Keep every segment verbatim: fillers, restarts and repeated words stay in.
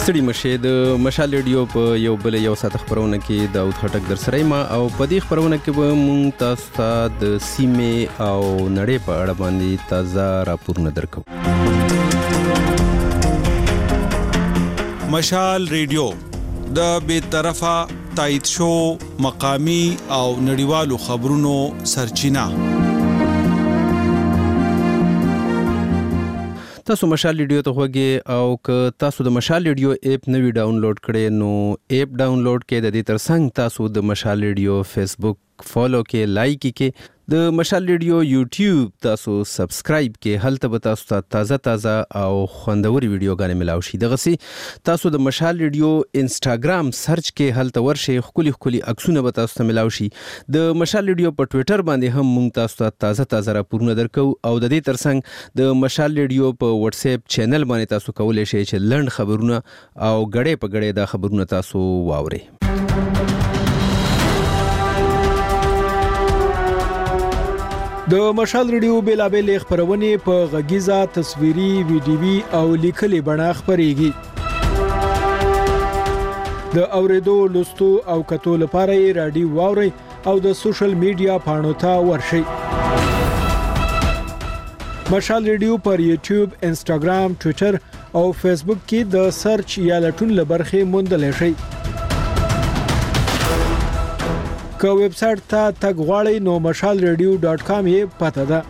ستړي مشه د مشال ریډیو په یو بل یو ساعت خبرونه کې داود خټک در سره ما او په دې خبرونه کې به مونږ تاسو ته د سیمه او نړۍ په اړه باندې تازه راپورونه درکو. مشال ریډیو د بې طرفه تایید شو مقامی او نړیوالو خبرونو سرچینه. تاسو مشال ریډیو ته خوږی او که تاسو د مشال ریډیو اپ نوی ډاونلوډ کړئ نو اپ ډاونلوډ کې د دې ترڅنګ تاسو د مشال ریډیو فیسبوک فالو کې لایک کې د مشال ریډیو یوټیوب تاسو سبسکرایب کې هلته به تاسو ته تازه تازه او خوندوري ویډیوګانې ملاو شي. دغه سي تاسو د مشال ریډیو انسټاګرام سرچ کې هلته ورشي خولي خولي عکسونه به تاسو ته ملاو شي. د مشال ریډیو په ټوئیټر باندې هم مونږ تاسو ته تازه تازه راپورونه درکو او د دې ترڅنګ د مشال ریډیو په واتس اپ چینل باندې تاسو کولای شئ چې لنډ خبرونه او غړې په غړې دا خبرونه تاسو واورئ. د مشال ریډیو بیلابل خبرونه په غږیزه تصویري ویډیوي او لیکلي بڼه خبريږي. د اوریدو لوستو او کتو لپاره رادیو واوري او د سوشل میډیا پاڼو ته ورشي. مشال ریډیو پر یوټیوب، انسټاګرام، ټوئیټر او فیسبوک کې د سرچ یا لټون لبرخه موندل شي. که ویب سټ ته تګ غواړئ نو مشال ریډیو ډاټ کام یې پته ده.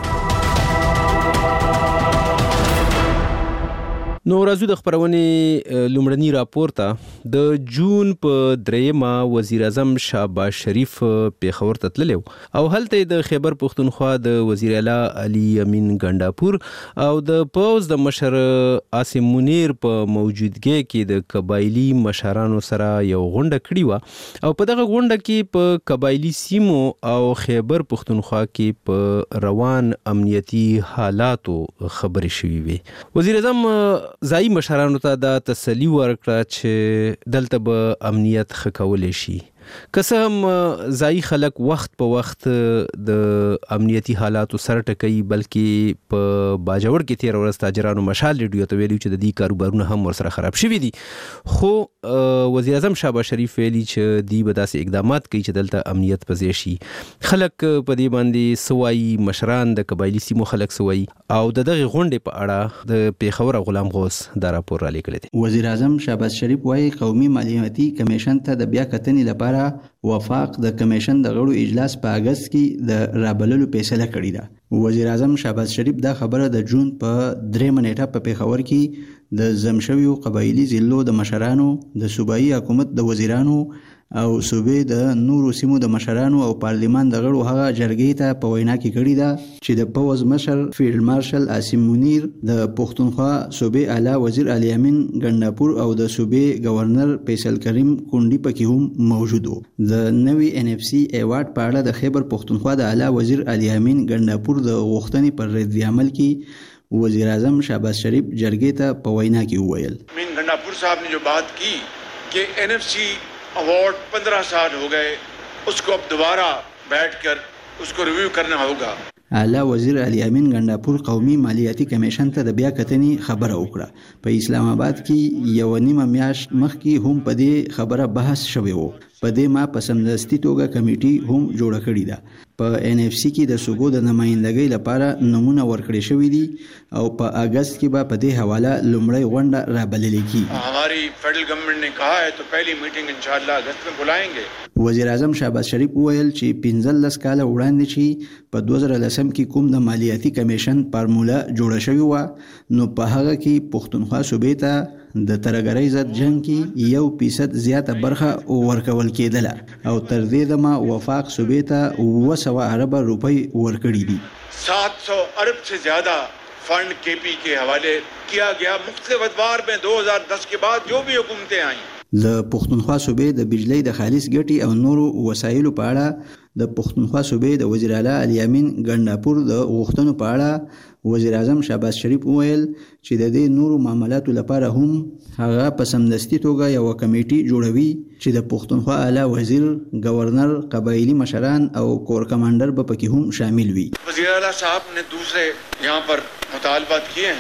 نو راځو د خبرونه لومړنی راپورته. د جون په دریمه وزیر اعظم شهباز شریف پیښور ته تللی او هلته د خیبر پختونخوا د وزیر اعلی علي امین ګنڈاپور او د پوز د مشر عاصم منیر په موجودګۍ کې د قبایلی مشرانو سره یو غونډه کړې و او په دغه غونډه کې په قبایلی سیمو او خیبر پختونخوا کې په روان امنیتي حالاتو خبرې شوې وي. وزیر اعظم ځای مشرانو ته دا تسلی ورکړه چې دلته به امنیت ښه کولی شي. که څه هم ځای خلک وخت په وخت د امنیتي حالاتو سره ټکوي بلکې په باجوړ کې تیر ورځ تاجرانو مشال ریډیو ته ویلي چې د دې کاروبارونه هم ورسره خراب شوي دي، خو وزیر اعظم شهباز شریف ویلي چې دوی به داسې اقدامات کوي چې دلته امنیت په ځای شي. خلک په دې باندې سوایي، مشران د قبایلي سیمو خلک سوایي او د دغه غونډې په اړه د پیښور غلام غوث دا راپور را لیکلی دی. وزیر اعظم شهباز شریف وايي قومي مالیاتي کمیشن ته د بیا کتنې لپاره وفاق د کمیشن د غړو اجلاس په اگست کې د رابللو فیصله کړې ده. وزیر اعظم شهباز شریف دا خبره د جون په درېمه نیټه په پیښور کې د زمشویو قبایلی ضلعو د مشرانو، د صوبایي حکومت د وزیرانو او صوبې د نورو سیمو د مشرانو او پارلیمان د غړو هغه جرګې ته په وینا کې کړې ده چې د پوز مشر فیلډ مارشل عاصم منیر، د پښتونخوا صوبې اعلی وزیر علي امین ګنڈاپور او د صوبې گورنر فیصل کریم کونډي پکې هم موجود وو. د نوي ان اف سي ایوارډ په اړه د خیبر پښتونخوا د اعلی وزیر علي امین ګنڈاپور د غوښتنې پر رد عمل کې وزیر اعظم شهباز شریف جرګې ته په وینا کې وویل. امین ګنڈاپور صاحب نے جو بات کی کہ این ایف سی अवार्ड पंद्रह साल हो गए, उसको अब दोबारा बैठकर उसको रिव्यू करना होगा. اعلی وزیر علي امین ګنڈاپور قومي مالیاتي کمیشن ته د بیا کتنې خبره وکړه. په اسلام آباد کې یو نیمه میاشت مخکې هم په دې خبره بحث شوی وو. په دې ما په سمدستي توګه کمیټي هم جوړه کړې ده. په ان اف سی کې د صوبو د نمائندګۍ لپاره نمونه ورکړې شوې دي او په اگست کې به په دې حواله لومړی غونډه رابلل کیږي. हमारी फेडरल गवर्नमेंट ने कहा है तो पहली मीटिंग इंशाल्लाह अगस्त में बुलाएंगे. وزیر اعظم شهباز شریف وویل چې پنځلس کاله وړاندې چې په دوه زره لسم کې کوم د مالیاتي کمیشن فارموله جوړه شوې و نو په هغه کې پښتونخوا صوبې ته د ترګرۍ ضد جنگ کې یو فیصد زیاته برخه ورکول کېدله او تر دې دمه وفاق صوبې ته اوه سوه ارب روپۍ ورکړي دي. सात सौ अरब से ज्यादा फंड के पी के हवाले किया गया. मुख्तलिफ अदवार में दो हज़ार दस के बाद जो भी हुकूमतें आई د پښتونخوا صوبې د بجلی د خالص ګټې او نورو وسایلو په اړه د پښتونخوا صوبې د وزیر اعلی علي امین ګنڈاپور د غوښتنو په اړه وزیر اعظم شهباز شریف وویل چې د دې نورو معاملاتو لپاره هم هغه په سمدستي توګه یو کمیټي جوړوي چې د پښتونخوا اعلی وزیر، گورنر، قبایلی مشران او کور کمانډر به پکې هم شامل وي. وزیر اعلی صاحب نے دوسرے یہاں پر مطالبات کیے ہیں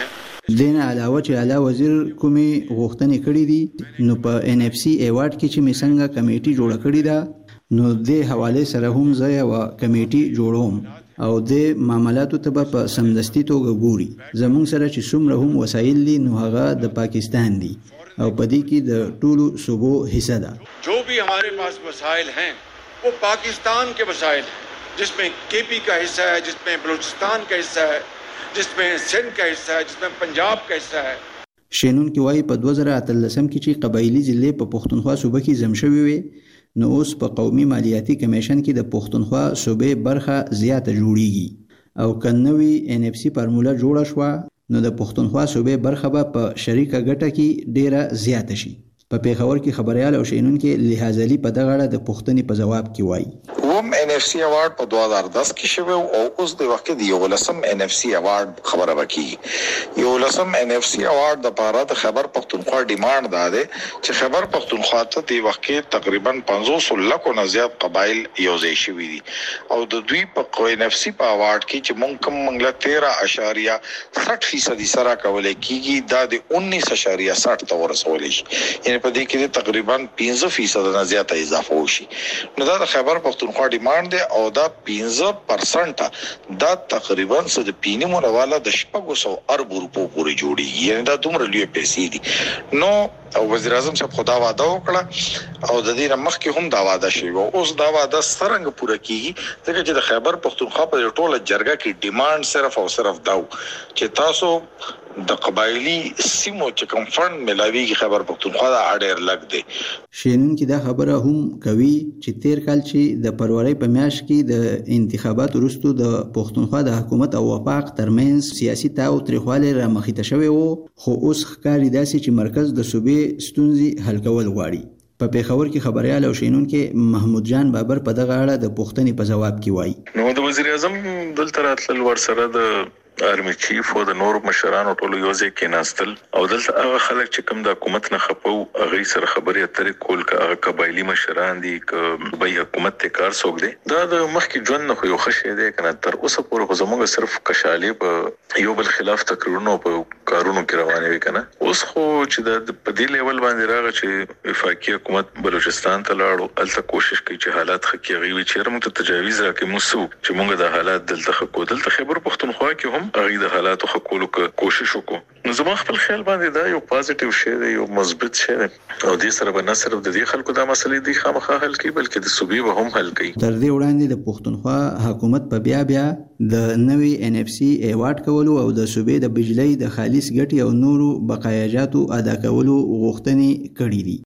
دین علاوه چې اعلی وزیر کومې غوښتنې کړې دي نو په ان اف سی ایوارډ کې چې می څنګه کمیټي جوړ کړې ده نو د حواله سره هم زه یو کمیټي جوړوم او د معاملاتو ته په سمدستي توګه ګوري زموږ سره چې څومره هم وسایل دي نو هغه د پاکستان دي او په دې کې د ټولو صوبو حصہ ده जो भी हमारे पास वसाइल हैं वो पाकिस्तान के वसाइल हैं जिसमें केपी का हिस्सा है जिसमें बलूचिस्तान का हिस्सा है जिसमें सिंध का हिस्सा है जिसमें पंजाब का हिस्सा है شینون کې وایي په دوه زره اتلسم کې چې قبایلی ضلع په پښتونخوا صوبه کې زم شوی وي نو اوس په قومي مالیاتي کمیشن کې د پښتونخوا صوبې برخه زیاته جوړیږي او کنوي ان اف سی فارموله جوړه شو نو د پښتونخوا صوبې برخه به په شریکه ګټه کې ډیره زیاته شي په پیښور کې خبريال او شینون کې لحاظلی په دغه اړه د پښتني په جواب کې وایي وم ان اف سی اوارد په دوه هزار دس کې شوی او اوس د وخت دی یو لسم ان اف سی اوارد خبره وکي یو لسم ان اف سی اوارد د پاره د خبر پښتونخوا ډیماند ده چې خبر پښتونخوا ته د وخت تقریبا پنځوس لکه نه زیات قبایل یوځای شوي دي او د دوی په ان اف سی په اوارد کې چې مونږ کوم منګله تیرہ اشاریه شصت فیصد سره کولای کیږي دا د انیس اشاریه شصت ته ورسول شي یعنی په دې کې تقریبا پنځه فیصد نه زیات اضافه وشي نو دا د خبر پښتونخوا ډیماند دی او دا پنځه پرسنټ دا تقریبا څه د پینې مونواله د شپږ سوه ارب روپو پورې جوړیږي یعنی دا دومره لوی پیسې دي نو وزیر اعظم صاحب خدا وعده وکړه او د دې مخکې هم دا وعده شوی او اوس دا وعده څنګه پوره کیږي ځکه چې د خیبر پښتونخوا په ټوله جرګه کې ډیماند صرف او صرف دا چې تاسو د قبایلی سیمو چې کوم فند ملاویږي خبر پښتونخوا دا اړیر لګ دی شینون کې دا خبره هم کوي چې تیر کال چې د فروری په میاشت کې د انتخاباتو وروسته د پښتونخوا د حکومت او وفاق ترمنځ سیاسي تاو تریخواله را مخې ته شوی وو خو اوس ښکاري داسې چې مرکز د صوبې ستونزې حل کول غواړي په پیښور کې خبريال او شینون کې محمود جان بابر په دغه اړه د پښتني په جواب کې وایي نو د وزیر اعظم دلته راتلل ورسره د آرمي چیف او د نور مشرانو ټول یوځای کې ناستل او دلته هغه خلک چې کوم د حکومت نه خپو هغه سره خبرې اترې کول کا قبایلی مشران دي ک به حکومت ته کار سوګ دي دا د مخکې ژوند نه یو خشه دی کنه تر اوسه پورې زموږ صرف کشالې په یو بل خلاف تقریرونو په کارونو کې روانه وي کنه اوس خو چې د په دې لیول باندې راغی چې وفاقي حکومت بلوچستان ته لاړو الته کوشش کوي چې حالات خکې غوي چې موږ ته تجاوز راکې موسو چې موږ د حالات دلته خکو دلته خبر پښتونخوا کې هم هغه د حالاتو خکولو کوشش وکړو نو زما خپل خیال باندې دا یو پازیټیو شی دی یو مثبت شی دی او دې سره به نه صرف د دې خلکو د مسلې دی خامخا حل کوي بلکې د صوبې به هم حل کوي تر دې وړاندې د پښتونخوا حکومت په بیا بیا د نوې ان اف سی ایوارډ کولو او د صوبې د بجلی د خالص ګټې او نورو بقایاجاتو ادا کولو غوښتنې کړې دي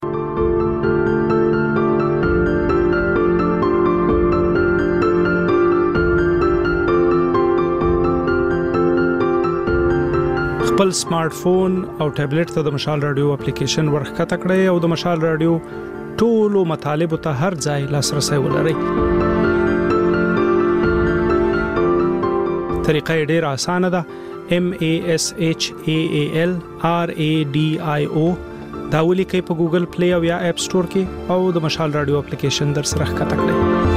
خپل سمارټ فون او ټابلیټ ته د مشال رادیو اپلیکیشن ورخکته کړئ او د مشال رادیو ټولو مطالب ته هر ځای لاسرسي ولرئ. طریقه ډېره اسانه ده. M A S H A A L R A D I O دا ولیکئ په ګوګل پلی او یا اپ سٹور کې او د مشال رادیو اپلیکیشن در سره ښکته کړئ.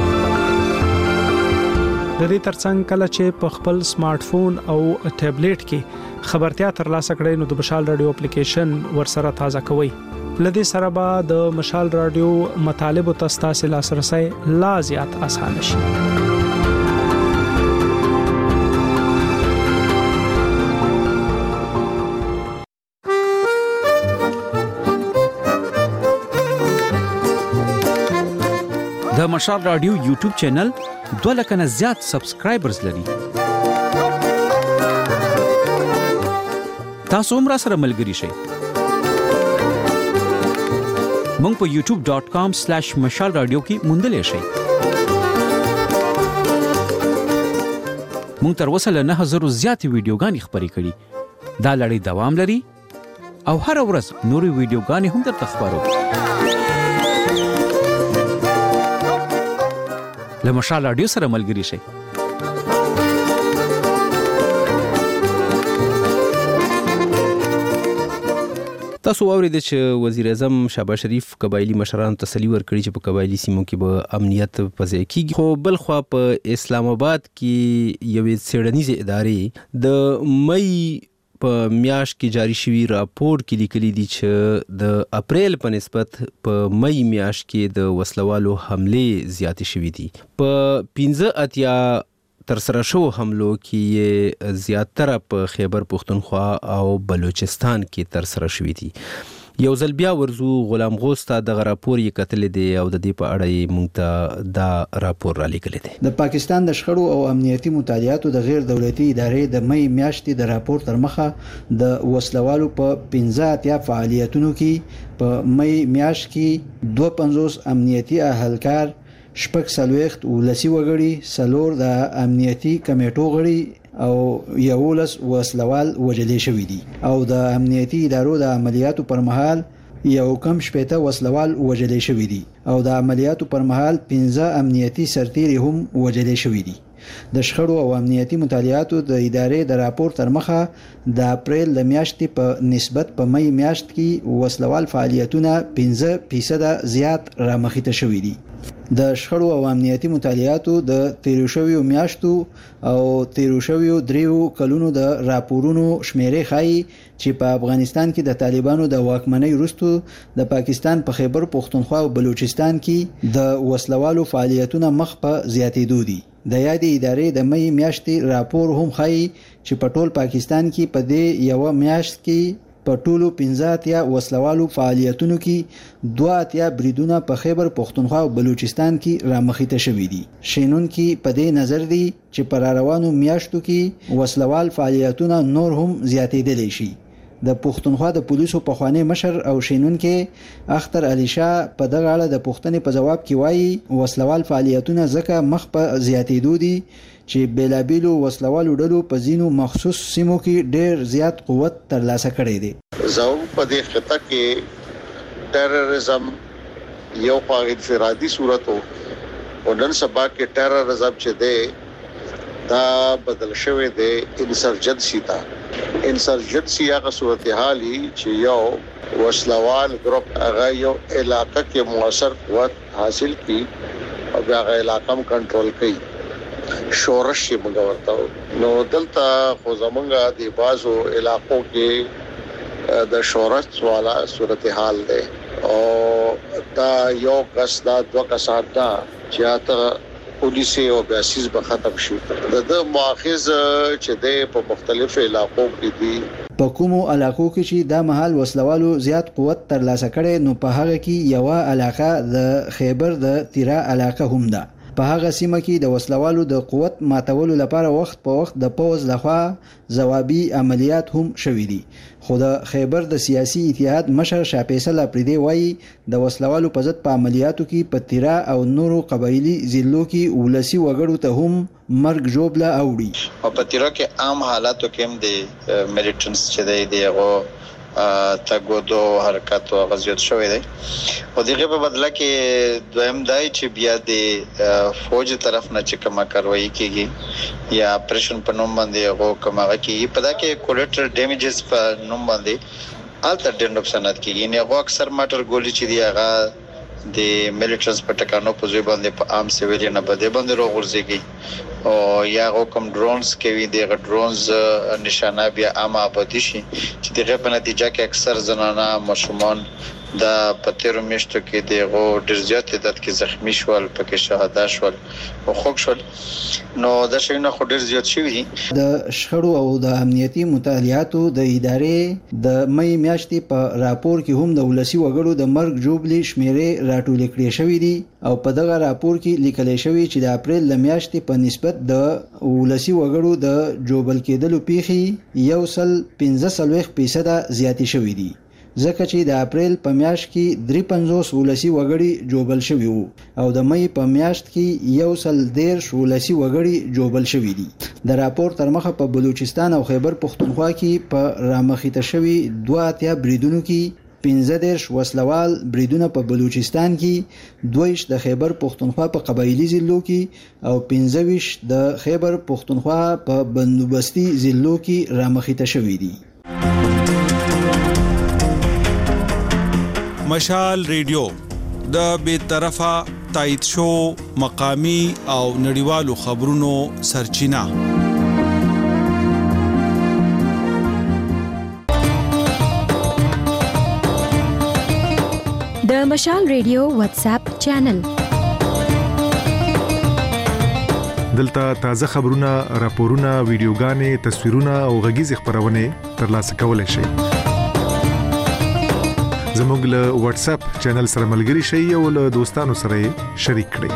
د دې ترڅنګ کله چې په خپل سمارټ فون او ټابلیټ کې خبرتیا ترلاسه کړئ نو د مشال رادیو اپلیکیشن ورسره تازه کوئ. لدې سره به د مشال رادیو مطالب او تاسو لاسرسي لا زیات اسانه شي. د مشال رادیو یوټیوب چینل دوه لک نه زیات سبسکرایبرز لري. تاسو هم را سره ملګري شئ. مونږ په یوټیوب ډاٹ کام سلیش مشال رادیو کې موندلې شئ. مونږ تر اوسه له نه هزار زیات ویډیوګانې خبرې کړې. دا لړۍ دوام لري او هر ورځ نورې ویډیوګانې هم درته خبرو. له مشال رادیو سره ملګري شئ. تاسو واورید چې وزیر اعظم شهباز شریف قبایلی مشرانو تسلی ورکړي چې په قبایلی سیمو کې به امنیت پځای کیږي. خو بل خو په اسلام آباد کې یوې څېړنیزې ادارې د مئی په میاشت کې جاری شوی راپور کې لیکلي دي چې د اپریل په نسبت په مئی میاشت کې د وسلوالو حملې زیاتې شوې دي. په پنځه اتیا تر سره شو حملو کې زیاتره په خیبر پختونخوا او بلوچستان کې تر سره شوې دي. یو ځل بیا ورزو غلام غوث ته دغه راپور یې کتلې دی او د دې په اړه یې موږ ته دا راپور را لیکلی دی. د پاکستان د شخړو او امنیتي مطالعاتو د غیر دولتي ادارې د مئی میاشتې د راپور تر مخه د وسلوالو په پنځه اتیا فعالیتونو کې په مئی میاشت کې دوه پنځوس امنیتي اهلکار، شپږ څلوېښت ولسي وګړي، څلور د امنیتي کمیټو غړي او یولس وسلوال وژل شوي دي او د امنیتي ادارو د عملیاتو پر مهال یو کم شپېته وسلوال وژل شوي دي او د عملیاتو پر مهال پنځه امنیتي سرتیري هم وژل شوي دي. د شخړو او امنیتي مطالعاتو د ادارې د راپور تر مخه د اپریل د میاشتې په نسبت په مئی میاشت کې وسلوال فعالیتونه پنځه فیصد زیات رامخته شوي دي. د شخړو او امنیتي مطالعاتو د تیرو شویو میاشتو او تیرو شویو دریو کلونو د راپورونو شمیرې ښایي چې په افغانستان کې د طالبانو د واکمنۍ وروسته د پاکستان په خیبر پختونخوا او بلوچستان کې د وسلوالو فعالیتونه مخ په زیاتېدو دي. د یادې ادارې د مئی میاشتې راپور هم ښایي چې په ټول پاکستان کې په دې یو میاشت کې په ټولو پنځه اتیا وسلوالو فعالیتونو کې دوه اتیا بریدونه په خیبر پختونخوا او بلوچستان کې رامخته شوي دي. شینونکي په دې نظر دي چې پر روانو میاشتو کې وسلوال فعالیتونه نور هم زیاتېدلی شي. د پښتونخوا د پولیسو پخوانی مشر او شینونکي اختر علي شاه په دغه اړه د پښتنې په جواب کې وایي وسلوال فعالیتونه ځکه مخ په زیاتېدو دي چې بیلابیلو وسلوالو ډلو په ځینو مخصوص سیمو کې ډېر زیات قوت ترلاسه کړی دی. زه په دې خطه کې ټیرریزم یو په انفرادي صورت او نن سبا کې ټیرریزم چې دی دا بدل شوی دی انسرجنسی ته. انسرجنسی هغه صورتحالي چې یو وسلوال ګروپ هغه یو علاقې کې موثر قوت حاصل کړي او هغه علاقې هم کنټرول کړي. شورش یې موږ ورته نو دلته خو زمونږ د بازو علاقو کې د شورش والا صورتحال دی او دا یو کس دا دوه کسان دا چې تا پولیس او بیاسیز به ختم شي. د مؤاخذ چې د په مختلفو علاقو کې دي په کومو علاقو کې چې د محل وسلوالو زیات قوت ترلاسه کړي نو په هغه کې یو علاقه د خیبر د تیرا علاقه هم ده. په هغه سیمه کې د وسلوالو د قوت ماتولو لپاره وخت په وخت د پوز لخوا ځوابي عملیات هم شوي دي. خو د خیبر د سیاسي اتحاد مشر شاه فیصل اپریدي وایي د وسلوالو په ضد په عملیاتو کې په تیرا او نورو قبایلی ضلعو کې ولسی وګړو ته هم مرګ جوړه اوړي. او په تیرا کې عام حالاتو کې هم د میلیټنټس چې دی هغه تګودو حرکت او غزيات شوې ده او دغه په بدله کې دویم دای چې بیا د فوج طرف نه چې کومه کاروایی کیږي یا اپریشن په نوم باندې هغه کومه کیږي په دا کې کولیټرل ډیمیجز په نوم باندې الټر ډینډ اپشنات کیږي نه هغه اکثر ماټر ګولې چې دی هغه د میلیټرز په ټکانو په ځای باندې په عام سیویلین باندې باندې روغورځيږي او یا کوم ډرونز کوي د ډرونز نشانه بیا عام آبادی شي چې دغه په نتیجه کې اکثر زنانه مشومان د پتیرو میشتو کې دغه ډیر زیات تعداد کې زخمی شول پکې شهادت شول او خوږ شول نو د شینه خو ډیر زیات شوی دي. د شخړو او د امنیتي مطالعاتو د ادارې د مئی میاشتې په راپور کې هم د ولسی وګړو د مرګ جوړلي شمیرې راټول کړې شوې دي او په دغه راپور کې لیکل شوی چې د اپریل د میاشتې په نسبت د ولسی وګړو د جوړبل کېدلو پیخي یو سل پنځه سلويخ فیصد زیاتې شوې دي ځکه چې د اپریل په میاشت کې درې پنځوس ولسی وګړي جوړبل شوي وو او د مئی په میاشت کې یو سل دیرش ولسی وګړي جوړبل شوي دي. د راپور تر مخه په بلوچستان او خیبر پختونخوا کې په رامخته شوي دوه اتیا بریدونو کې پنځه دیرش وسلوال بریدونه په بلوچستان کې، دویش د خیبر پختونخوا په قبایلی ضلعو کې او پنځه ویش د خیبر پختونخوا په بندوبستي ضلعو کې رامخته شوي دي. مشال ریډیو د بے طرفه تایید شو مقامی او نړیوالو خبرونو سرچینه. د مشال ریډیو واتس اپ چینل. دلته تازه خبرونه، راپورونه، ویډیوګانې، تصویرونه او غږیز خبرونه ترلاسه کولای شئ. زموږ له واتس اپ چینل سره ملګري شئ او له دوستانو سره شریک کړئ.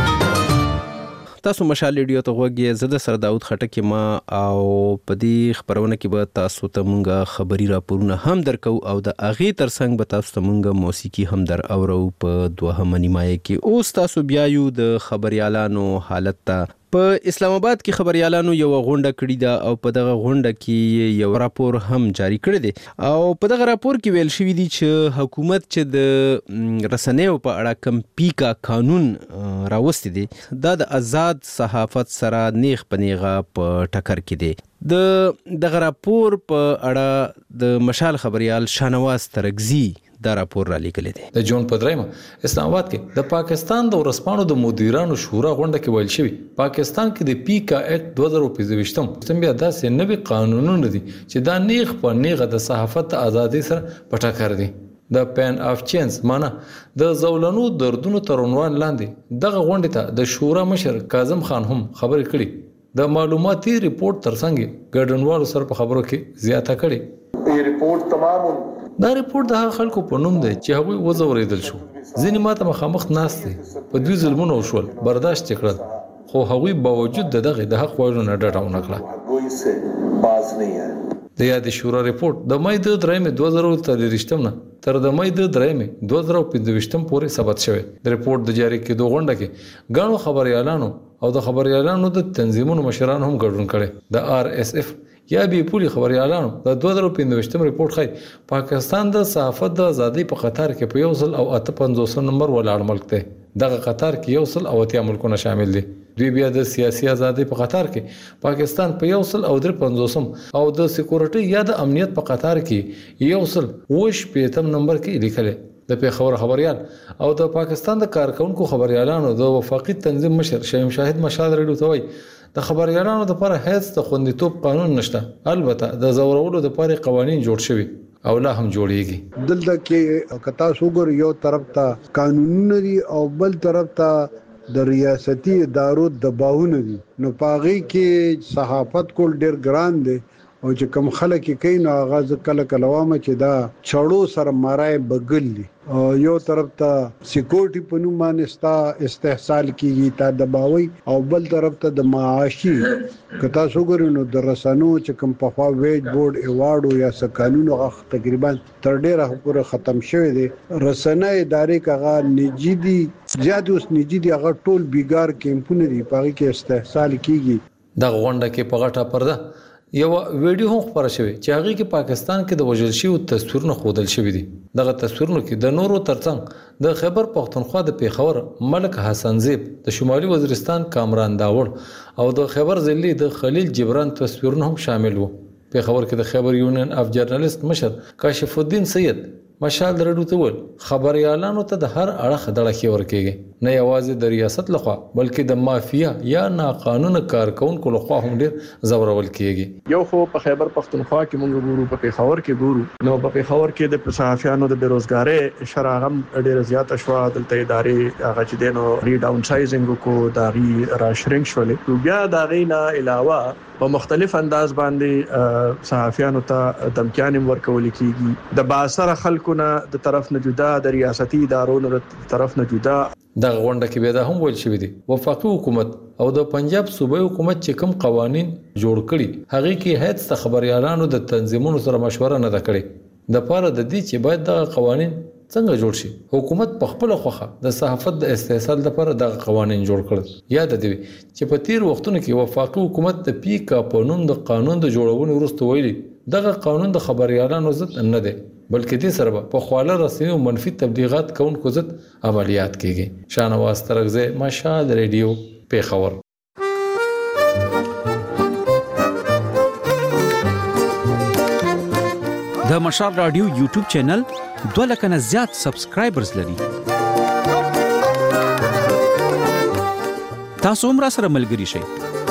تاسو مشال ریډیو ته غوږی، زه د سر داود خټک ما او په دې خبرونه کې به تاسو ته مونږه خبري راپورونه هم درکو او د اغه ترڅنګ به تاسو ته مونږه موسیقي هم در اورو په دوهمه نیمایه کې. اوس تاسو بیا یو د خبريالانو حالت ته. په اسلام آباد کې خبريالانو یو غونډه کړې ده او په دغه غونډه کې یو راپور هم جاری کړی دی او په دغه راپور کې ویل شوی دی چې حکومت چې د رسنیو په اړه کم پیکا قانون راوستي دی دا د آزاد صحافت سره نیغ پنیغه په ټکر کې دی. د دغه راپور په اړه د مشال خبريال شانواز ترغزي دا راپور را لیکلی دی. د جون په دریمه اسلام آباد کې د پاکستان د ورسپانو د مدیرانو شورا غونډه کې ویل شوی پاکستان کې د پی کا ایکټ دوه زره پنځه تم بیا داسې نوي قانونونه دي چې دا نیغ په نیغه د صحافت ازادي سره پټه کړ دي. د پین اف چینز معنا د زولنو دردونو تر عنوان لاندې دغه غونډه ته د شورا مشر کاظم خان هم خبرې کړې. د معلوماتي ریپورت ترڅنګ ګډونوالو سره په خبرو کې زیاته کړې. ای ریپورت تمام دا ریپورت د هغه خلکو په نوم دی چې هغوی وزوریدل شو. ځینې ماته مخامخ ناست دي په دوی ظلمونه وشول برداشت کړل خو هغوی باوجود د دغه د حق وایلو نه ډډه ونه کړه. د یاد شورا ریپورت د مې د درېمې دوه زره څلوېښت نه تر د مې د درېمې دوه زره پنځه پورې ثبت شوی. د ریپورت د جاری کېدو غونډه کې غاڼو خبريالانو او د خبريالانو د تنظیمونو مشران هم ګډون کړي. د آر اس اف یا بي پولی خبريالانو د دوه زره پنځه ریپورت خای پاکستان د صحافت د ازادي په قطار کې په یو سل او اته پنځوس نمبر ولاړ ملک دی. دغه قطار کې یو سل او اتیا ملکونه شامل دي. دوی بیا د سیاسي ازادي په قطار کې پاکستان په یو سل او درې پنځوسم او د سکیورټي یا د امنیت په قطار کې یو سل وش پیتم نمبر کې لیکل. د پیښور خبريال او د پاکستان د کارکونکو خبريالانو د وفاقي تنظیم مشر شهیم شاهد مشال ریډیو ته وایي د خبريالانو لپاره هیڅ د خوندیتوب قانون نشته. البته د زورولو لپاره قوانين جوړ شوي او لا هم جوړیږي. دلته کې کتا سوګر یو طرف ته قانونونه دي او بل طرف ته د ریاستي ادارو دباونه دي. نو پاغي کې صحافت کول ډیر ګران دي او چې کوم خلک کوي نو هغه کله کله وامه چې دا چړو سره مارای بغل دي او یو طرف ته سکیورټي په نوم باندې ستا استحصال کیږي تا دباوي او بل طرف ته د معاشي کتا سوګر نو د رسنو چې کوم په خوا ویج بورډ ایوارډ یا س قانون غ تقریبا تر ډیره پوره ختم شوی دی. رسنۍ ادارې کغه نجی دي زیات اوس نجی دي هغه ټول بیګار کیمپونه دي پاره کې استحصال کیږي. د غونډه کې په غټه پرده یو ویډیو هم خبره شوې چې هغه کې پاکستان کې د وژل شویو تصویرونه خودل شوې دي. دغه تصویرونو کې د نورو ترڅنګ د خیبر پختونخوا د پیښور ملک حسن زیب، د شمالي وزیرستان کامران داوړ او د خیبر ضلعي د خلیل جبران تصویرونه هم شامل وو. پیښور کې د خیبر یونین اف جرنالست مشر کاشف الدین سید مشال درډو ته ول خبريالانو ته د هر اړه خدړه ورکیږي نه یوازې د ریاست لخوا بلکې د مافیا یا ناقانونه کارکونکو لخوا هم ډیر زورول کیږي. یو خو په خیبر پختونخوا کې موږ ګورو په پیښور کې ګورو نو په پیښور کې د صحافیانو د بیروزګاری شراغم ډیر زیات شو. دلته ادارې هغه چې دینو ری ډاون سایزینګ کو داغي راشرنګ شولې. بیا دا غینا علاوه په مختلف انداز باندې صحافیانو ته دمکیان ورکول کیږي د باثر خلکونه د طرف نه جدا د ریاستي ادارو نه طرف نه جدا. د غونډه کې به دا هم ویل شوی دی وفاقي حکومت او د پنجاب صوبایي حکومت چې کوم قوانين جوړ کړي هغه کې هیڅ خبريالانو د تنظیمونو سره مشوره نه کړې د پاره د دې چې باید د قوانين څنګه جوړ شي. حکومت په خپل خوخه د صحافت د استحصال لپاره د قوانين جوړ کړل. یاد دی چې په تیر وختونو کې وفاقي حکومت د پی کا قانون د قانون د جوړولو وروسته ویلي دغه قانون د خبريالانو ضد نه دی بلکې دې سره په خواله رسنیو منفي تبلیغات کوونکو ضد عملیات کیږي. شانواز ترغزه مشال ریډیو پیښور. د مشال رادیو یوټیوب چینل دوه لک نه زیات سبسکرایبرز لري. تاسو هم را سره ملګري شئ.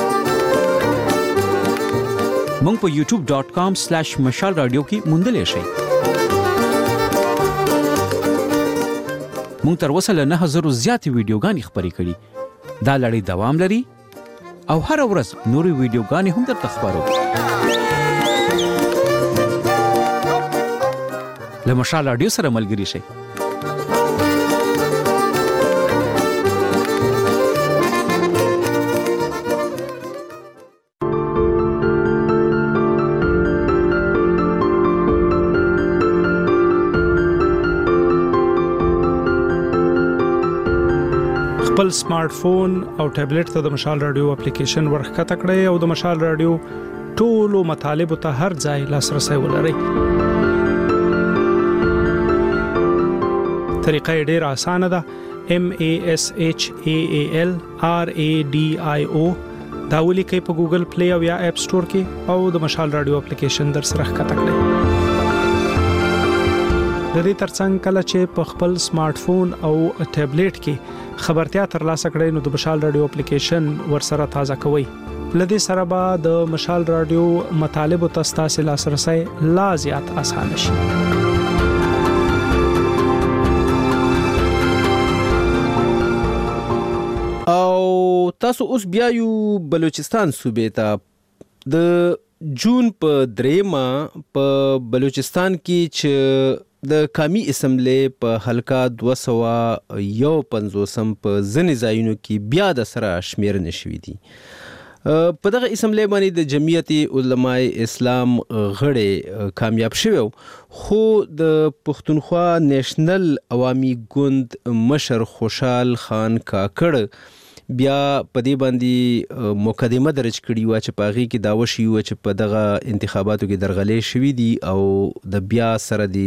مونږ په یوټیوب ډاٹ کام سلیش مشال رادیو کې موندلې شئ. مونږ تر اوسه له نه زرو زیاتې ویډیوګانې خپرې کړي. دا لړۍ دوام لري او هر ورځ نورې ویډیوګانې هم درته خپرو. له مشال رادیو سره ملګري شئ. خپل سمارټ فون او ټابلیټ ته د مشال رادیو اپلیکیشن ورخکته کړئ او د مشال رادیو ټولو مطالبه ته هر ځای لاسرسي ولرئ. طریقه ډیره اسانه ده. M A S H A A L R A D I O دا ولیکئ په ګوګل پلی او یا اپ سٹور کې او د مشال رادیو اپلیکیشن در سره ښکته کړئ. د دې ترڅنګ کله چې په خپل سمارټ فون او ټابلیټ کې خبرتیا ترلاسه کړئ نو د مشال رادیو اپلیکیشن ورسره تازه کوئ. لدې سره به د مشال رادیو مطالبه ته ستاسو لاسرسي لا زیات اسانه شي. او تاسو اوس بیا یو بلوچستان صوبې ته. د جون په دریمه په بلوچستان کې چې د قومي اسمبلی په حلقه دوه سوه یو پنځوسم په ځینې ځایونو کې بیا د سره شمیرنې شوي دي. په دغه اسمبلی باندې د جمعیت علماء اسلام غړي کامیاب شوی، خو د پښتونخوا نیشنل عوامي ګوند مشر خوشحال خان کاکړ بیا په دې باندې مقدمه درج کړي و چې پاغي کې داوا شي و چې په دغه انتخاباتو کې درغلې شوې دي او د بیا سره د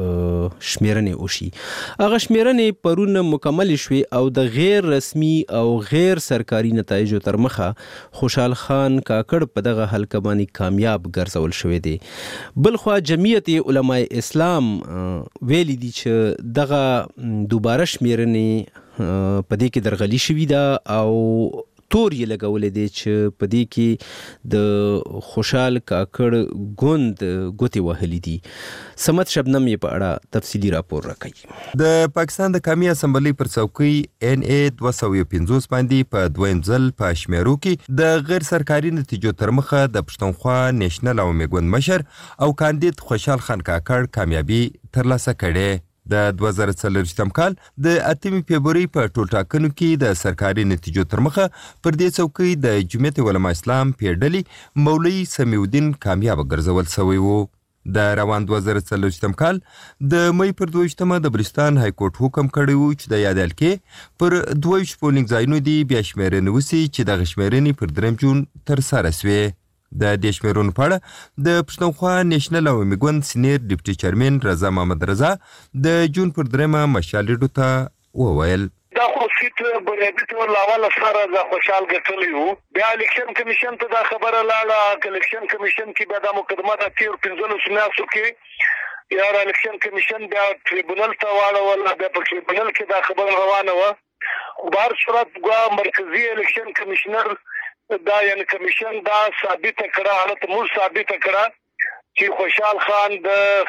شمیرنې وشي. هغه شمیرنې پرون مکمل شوې او د غیر رسمي او غیر سرکاري نتایجو تر مخه خوشحال خان کاکړ په دغه حلقه باندې کامیاب ګرځول شوی دی. بلخوا جمعیت علماء اسلام ویلي دي چې دغه دوباره شمیرنې په دې کې درغلي شوې ده او تور یې لګولې دی چې په دې کې د خوشحال کاکړ ګوند ګوتې وهلې دي. سمت شبنم یې په اړه تفصیلي راپور راکوي. د پاکستان د قومي اسمبلی پر څوکۍ ان ای دوه سوه پنځوس باندې په دویم ځل په شمیرو کې د غیر سرکاري نتیجو تر مخه د پښتونخوا نیشنل عوامي ګوند مشر او کاندید خوشحال خان کاکړ کامیابي ترلاسه کړې. د دوه زره څلوېښتم کال د اتمې فبروري په ټولټاکنو کې د سرکاري نتیجو تر مخه پر دې څوکۍ د جمعیت علماء اسلام پیډلي مولوي سمیع الدین کامیاب ګرځول شوی و. د روان دوه زره څلوېښتم کال د مې پر دوه ویشتمه د بلوچستان های کورټ حکم کړی و چې د یاد حلقې پر دوه ویشت پولینګ ځایونو دي بیا شمیرنې وسي چې دغه شمیرنې پر درېیم جون ترسره سوې. د دې شمیرونو په اړه د پښتونخوا نیشنل عوامي ګوند سینیر ډیپټي چیرمن رضا محمد رضا د جون پر درېیمه مشال ریډیو ته وویل دا خو سیټ بریاضي ته لاواله سره د خوشحال ګټلی وو. بیا الیکشن کمیشن ته دا خبره لاړه. الیکشن کمیشن کې بیا دا مقدمه د تیر پنځلسو میاشتو کې یا الیکشن کمیشن بیا ټریبونل ته واړوله. بیا په ټریبونل کې دا خبره روانه وه. خو به هر صورت مرکزي الیکشن کمیشنر دا یعنی کمیشن دا ثابت کړه، حالت موږ ثابت کړه چې خوشحال خان د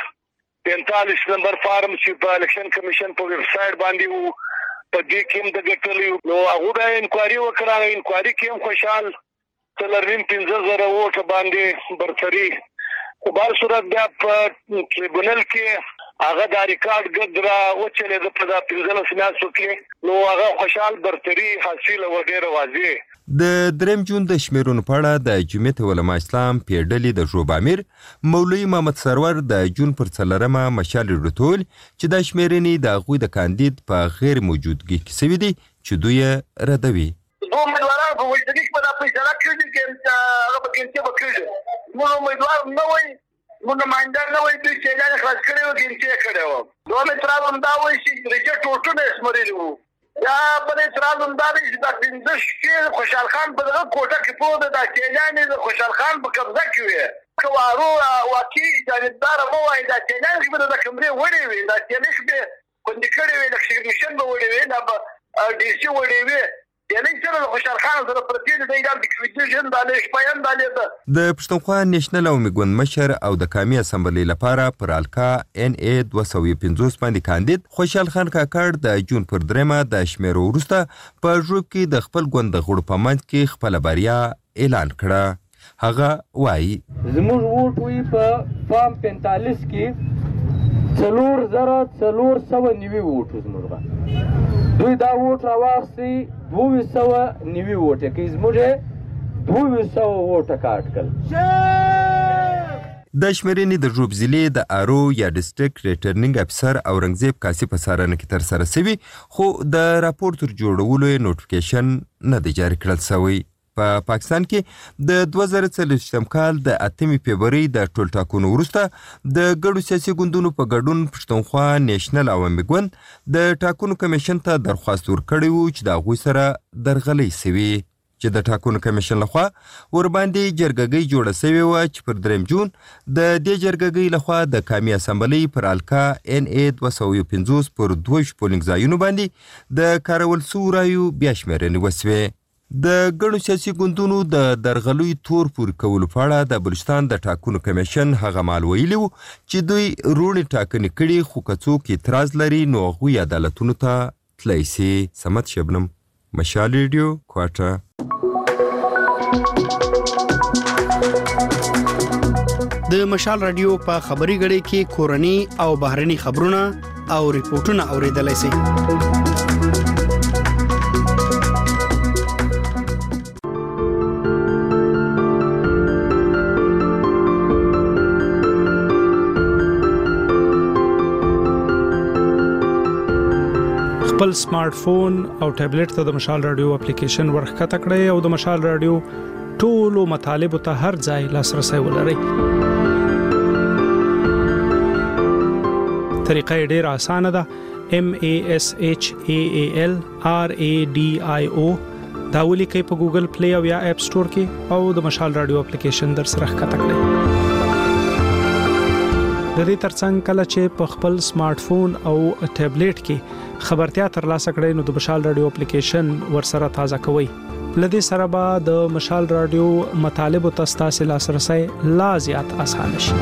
پینتالیس نمبر فارم چې په الیکشن کمیشن په ویب سایټ باندې وو په دې کې هم د ګټلې نو هغه د انکوایري وکړه. انکوایري کې هم خوشحال څلورنیم پنځه زره ووټ باندې برتري. خو په هر صورت بیا په ټریبونل کې هغه دا ریکارډ ګدرا وچلې د په پنځلس میاشتو کې نو هغه خوشحال برتري حاصله و ډېره واضح. د دریم جون د شمیرونو په اړه د جمعیت علماء اسلام پیډلي د ژوب امیر مولوي محمد سرور د جون پر څلورمه مشال ریډیو چې د شمیرنې د هغوی د کاندید په غیر موجودګۍ کې سوي دي چې دوی ردوي. دوه امیدواران په وجداني کې په فیصله کړي چې هغه په کې به کړي. موږ امیدوار نه وای، موږ مانډر نه وای چې اعلان خلاص کړي و کې چې کړي و. دوه امیدوار هم دا وایي چې رجټ ټوټونه اسمري وو. یا بل اعتراض هم دا دی چې د پنځه شپې خوشحال خان په دغه کوټه کې پوه د چیلان د خوشحال خان په قبضه کې وي. که وارو واقعي جانبدار مو وایي دا چیلان کې به د کمرې وړې وي، دا چیلان به خوندې کړې وي، د کمیشن به وړې وي، دا به ډي سي وړې وي. یعنی چې خوشحال خان سره پرتی دی دا د کریډیشن د لښپاین د لیدا د پښتونخوا نېشنل او میګوند مشر او د قومي اسمبلی لپاره پر الکا ان ای دوه سوه پنځوس باندې کاندید خوشحال خان کاکړ د جون پر درېمه د شمیرو وروسته په ژوب کې د خپل ګوند د غړو په منځ کې خپل بریا اعلان کړه. هغه وایي زموږ ووټ وی په فام پنځالیس کې څلور زره څلور سوه نوي ووټ زموږ دوی دا ووټ راواخسي دوه سوه نوي ووټ کې زموږ دوه سوه ووټ کاټ کړ. د شمیرنې د ژوب ضلع د آرو یا ډسټریکټ ریټرنینګ افسر اورنګزیب کاسي په څارنه کې ترسره شوي خو د راپور تر جوړولو یې نوټیفیکیشن نه دی جاري کړل شوی. په پا پاکستان کې د دوه زره څلوېښتم کال د اتمې فبرورۍ د ټولټاکنو وروسته د ګډو سیاسي ګوندونو په ګډون پښتونخوا نېشنل عوامي ګوند د ټاکنو کمیشن ته درخواست ورکړی و چې د هغوی سره درغلۍ سوي چې د ټاکنو کمیشن لخوا ورباندې جرګګۍ جوړه سوې وه چې پر درېیم جون د دې جرګګۍ لخوا د قومي اسمبلۍ پر الکا ان ای دوه سوه پنځوس پر دوه ویشت پولینګ ځایونو باندې د کارول سوو رایو بیا شمېرنې وسوې. د ګڼو سیاسي ګوندونو د درغلۍ تور پورې کولو په اړه د بلوچستان د ټاکنو کمیشن هغه مهال ویلي وو چې دوی روڼې ټاکنې کړي خو که څوک اعتراض لري نو هغوی عدالتونو ته تللی سي. صمد شبنم، مشال ریډیو، کوټه. د مشال رادیو په خبري غړي کې کورني او بهرني خبرونه او ریپورتونه اوریدلای شئ. خپل سمارټ فون او ټابلیټ ته د مشال رادیو اپلیکیشن ورخکته کړئ او د مشال رادیو ټولو مطالبه ته هر ځای لاسرسي ولرئ. طریقه ډیره اسانه ده. M A S H A A L R A D I O دا ولیکئ په ګوګل پلی او یا اپ سٹور کې او د مشال رادیو اپلیکیشن در سره ښکته کړئ. د دې ترڅنګ کله چې په خپل سمارټ فون او ټابلیټ کې خبرتیا ترلاسه کړئ نو د مشال رادیو اپلیکیشن ورسره تازه کوئ. لدې سره به د مشال رادیو مطالب او تاسو لاسرسي لا زیات آسان شي.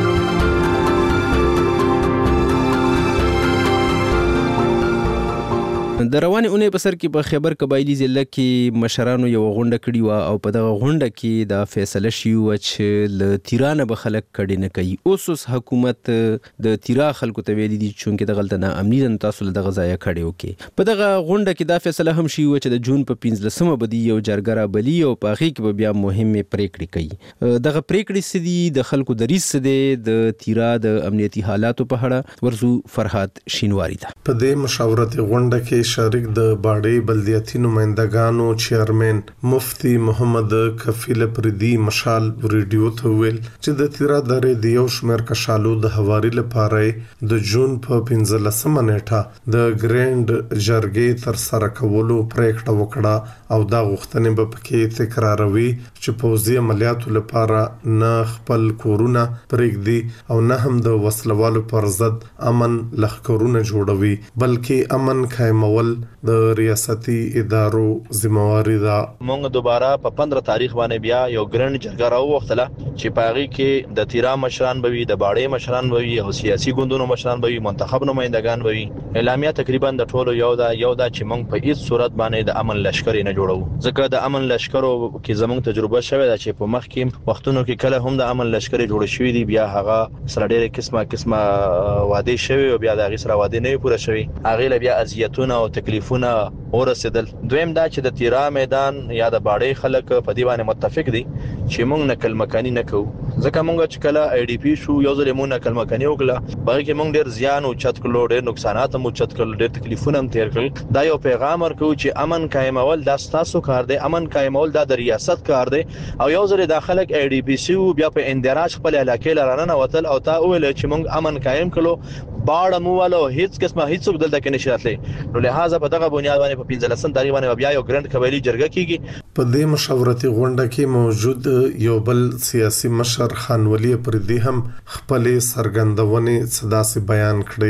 د روانې اونۍ په سر کې په خیبر قبایلی ضلع کې مشرانو یو غونډه کړې وه او په دغه غونډه کې دا فیصله شوې وه چې له تیرانه به خلک کډې نه کوي. اوس اوس حکومت د تیرا خلکو ته ویلي دي چونکې دغلته ناامني ده نو تاسو له دغه ځایه کډې وکړئ. په دغه غونډه کې دا فیصله هم شوې وه چې د جون په پنځلسمه به دي یو جرګه رابلي او په هغې کې به بیا مهمې پرېکړې کوي. دغه پرېکړې څه دي، د خلکو دریځ څه دی، د تیرا د امنیتي حالاتو په اړه ورځو فرهاد شینواري ته. په دې مشاورتي غونډه کې شریک د باډي بلدیاتي نمائندګانو چیرمن مفتی محمد کفیل پردي مشال ریډیو ته ویل چې د تیرا درې د یو شمېر کشالو د هواري لپاره د جون په پنځلسمه نیټه د ګرینډ جرګې تر سره کولو پریکړه وکړه او دا غوښتنې به پکې تکراروي چې پوځي عملیاتو لپاره نه خپل کورونه پرېږدي او نه هم د وسلوالو پر ضد امن لښکرونه جوړوي بلکې امن قائمول د ریاستي ادارو ذمہواری ده. مونږ دوباره په پندره تاریخ باندې بیا یو ګرند جرګه راووختله چې په هغې کې د تیرا مشران به وي، د باډۍ مشران به وي او سیاسي ګوندونو مشران به وي، منتخب نمائندګان به وي. اعلامیه تقریبا د ټولو یو ده یو ده چې مونږ په هیڅ صورت باندې د امن لشکر نه جوړو، ځکه د امن لشکرو کې زمونږ تجربه شوې ده چې په مخ کې وختونو کې کله هم د امن لشکر جوړ شوی دي بیا هغه سره ډېرې قسمه قسمه وعده شوی او بیا د هغې سره وعده نه پوره شوی، هغې له بیا اذیتونه او تکلیفونه ورسېدل. دویم دا چې د تیرا میدان یا د باډۍ خلک په دې باندې متفق دي چې موږ نقل مکاني نه کوو، ځکه موږ چې کله آی ډي پی شو یو ځل موږ نقل مکاني وکړه، په هغې کې موږ ډېر زیان اوچت کړلو، ډېر نقصانات هم اوچت کړل، ډېر تکلیفونه هم تیر کړل. دا یو پیغام ورکوو چې امن قایمول دا ستاسو کار دی، امن قایمول دا د ریاست کار دی. او یو ځل دا خلک آی ډي پی سي بیا په اندراج خپل علاقې له راننوتل او تا وویل چې موږ امن قایم کړلو، باړه مو والا هیڅ قسمه هیڅوک دلته کې نشي راتلی. نو لہذا په دغه بنیاد باندې په پنځلسم تاریخ باندې بیا یو ګرند قبایلی جرګه کیږي. په دې مشاورتي غونډه کې موجود یو بل سیاسي مشر خان ولی پردي هم خپل سرګندونې صدا سي بیان کړي.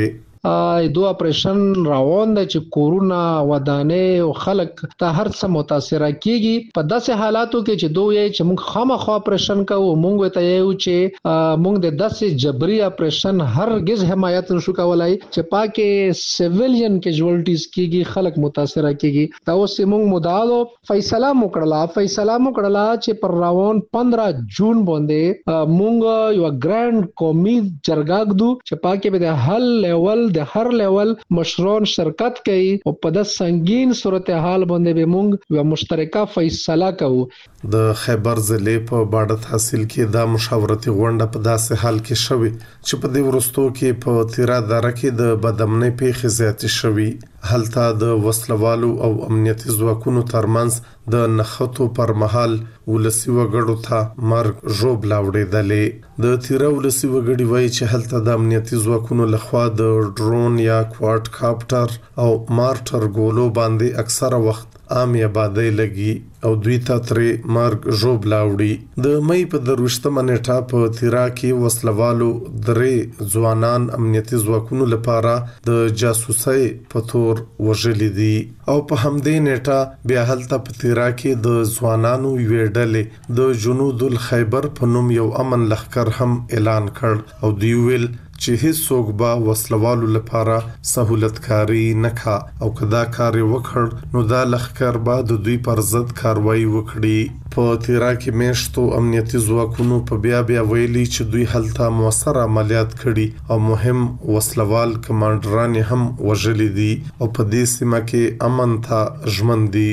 دوه اپریشن روان دی چې کورونه ودانې او خلک ته هر څه متاثر کیږي په داسې حالاتو کې چې دوی چې موږ خامخا اپریشن کوو موږ ته یو چې موږ د داسې جبري اپریشن هرگز حمایت نشو کولای چې پاکه سیویلین کیجوالټیز کیږي خلک متاثر کیږي دا اوس موږ مدعا فیصله وکړه فیصله وکړه چې پر روان پندرہ جون باندې موږ یو ګرانډ قومي جرګه غدو چې پاکه به د هر لیول د هر لیول مشران شرکت کوي او په د سنگین صورتحال باندې به موږ یو مشترکه فیصله کوو. د خیبر ضلع په باډه تحصیل کې د مشاورتي غونډه په داسې حال کې شوې چې په دې ورستو کې په تیرا دره کې د بدامنۍ پیښې زیاتې شوې هلته د وسلوالو او امنیتي ځواکونو ترمنځ د نښتو پر مهال ولسی وګړو ته مرګ ژوبلا وړېدلې. د تیرا ولسی وګړي وایي چې هلته د امنیتي ځواکونو لخوا د ډرون یا کوارډ کاپټر او مارټر ګولو باندې اکثره وخت عام آبادی لګي او دوی ته ترې مرګ ژوبلا وړي. د مې په دروشتمه نیټه په تیرا کې وسلوالو درې ځوانان امنیتي ځواکونو لپاره د جاسوسۍ په تور وژلي دي او په همدې نیټه بیا هلته په تیرا کې د ځوانانو یوې ډلې د جنود الخیبر په نوم یو امن لښکر هم اعلان کړ او دوی ویل چې هیڅ څوک به وسلوالو لپاره سہولتکاری نه کا او کدا کار وکړ نو دا لښکر به د دوی پر ضد کاروایی وکړي. په تیرا کې میشتو امنیتي ځواکونو په بیا بیا ویلي چې دوی هلته موثر عملیات کړي او مهم وسلوال کمانډران هم وژلي دي او په دې سیمه کې امن ته ژمن دي.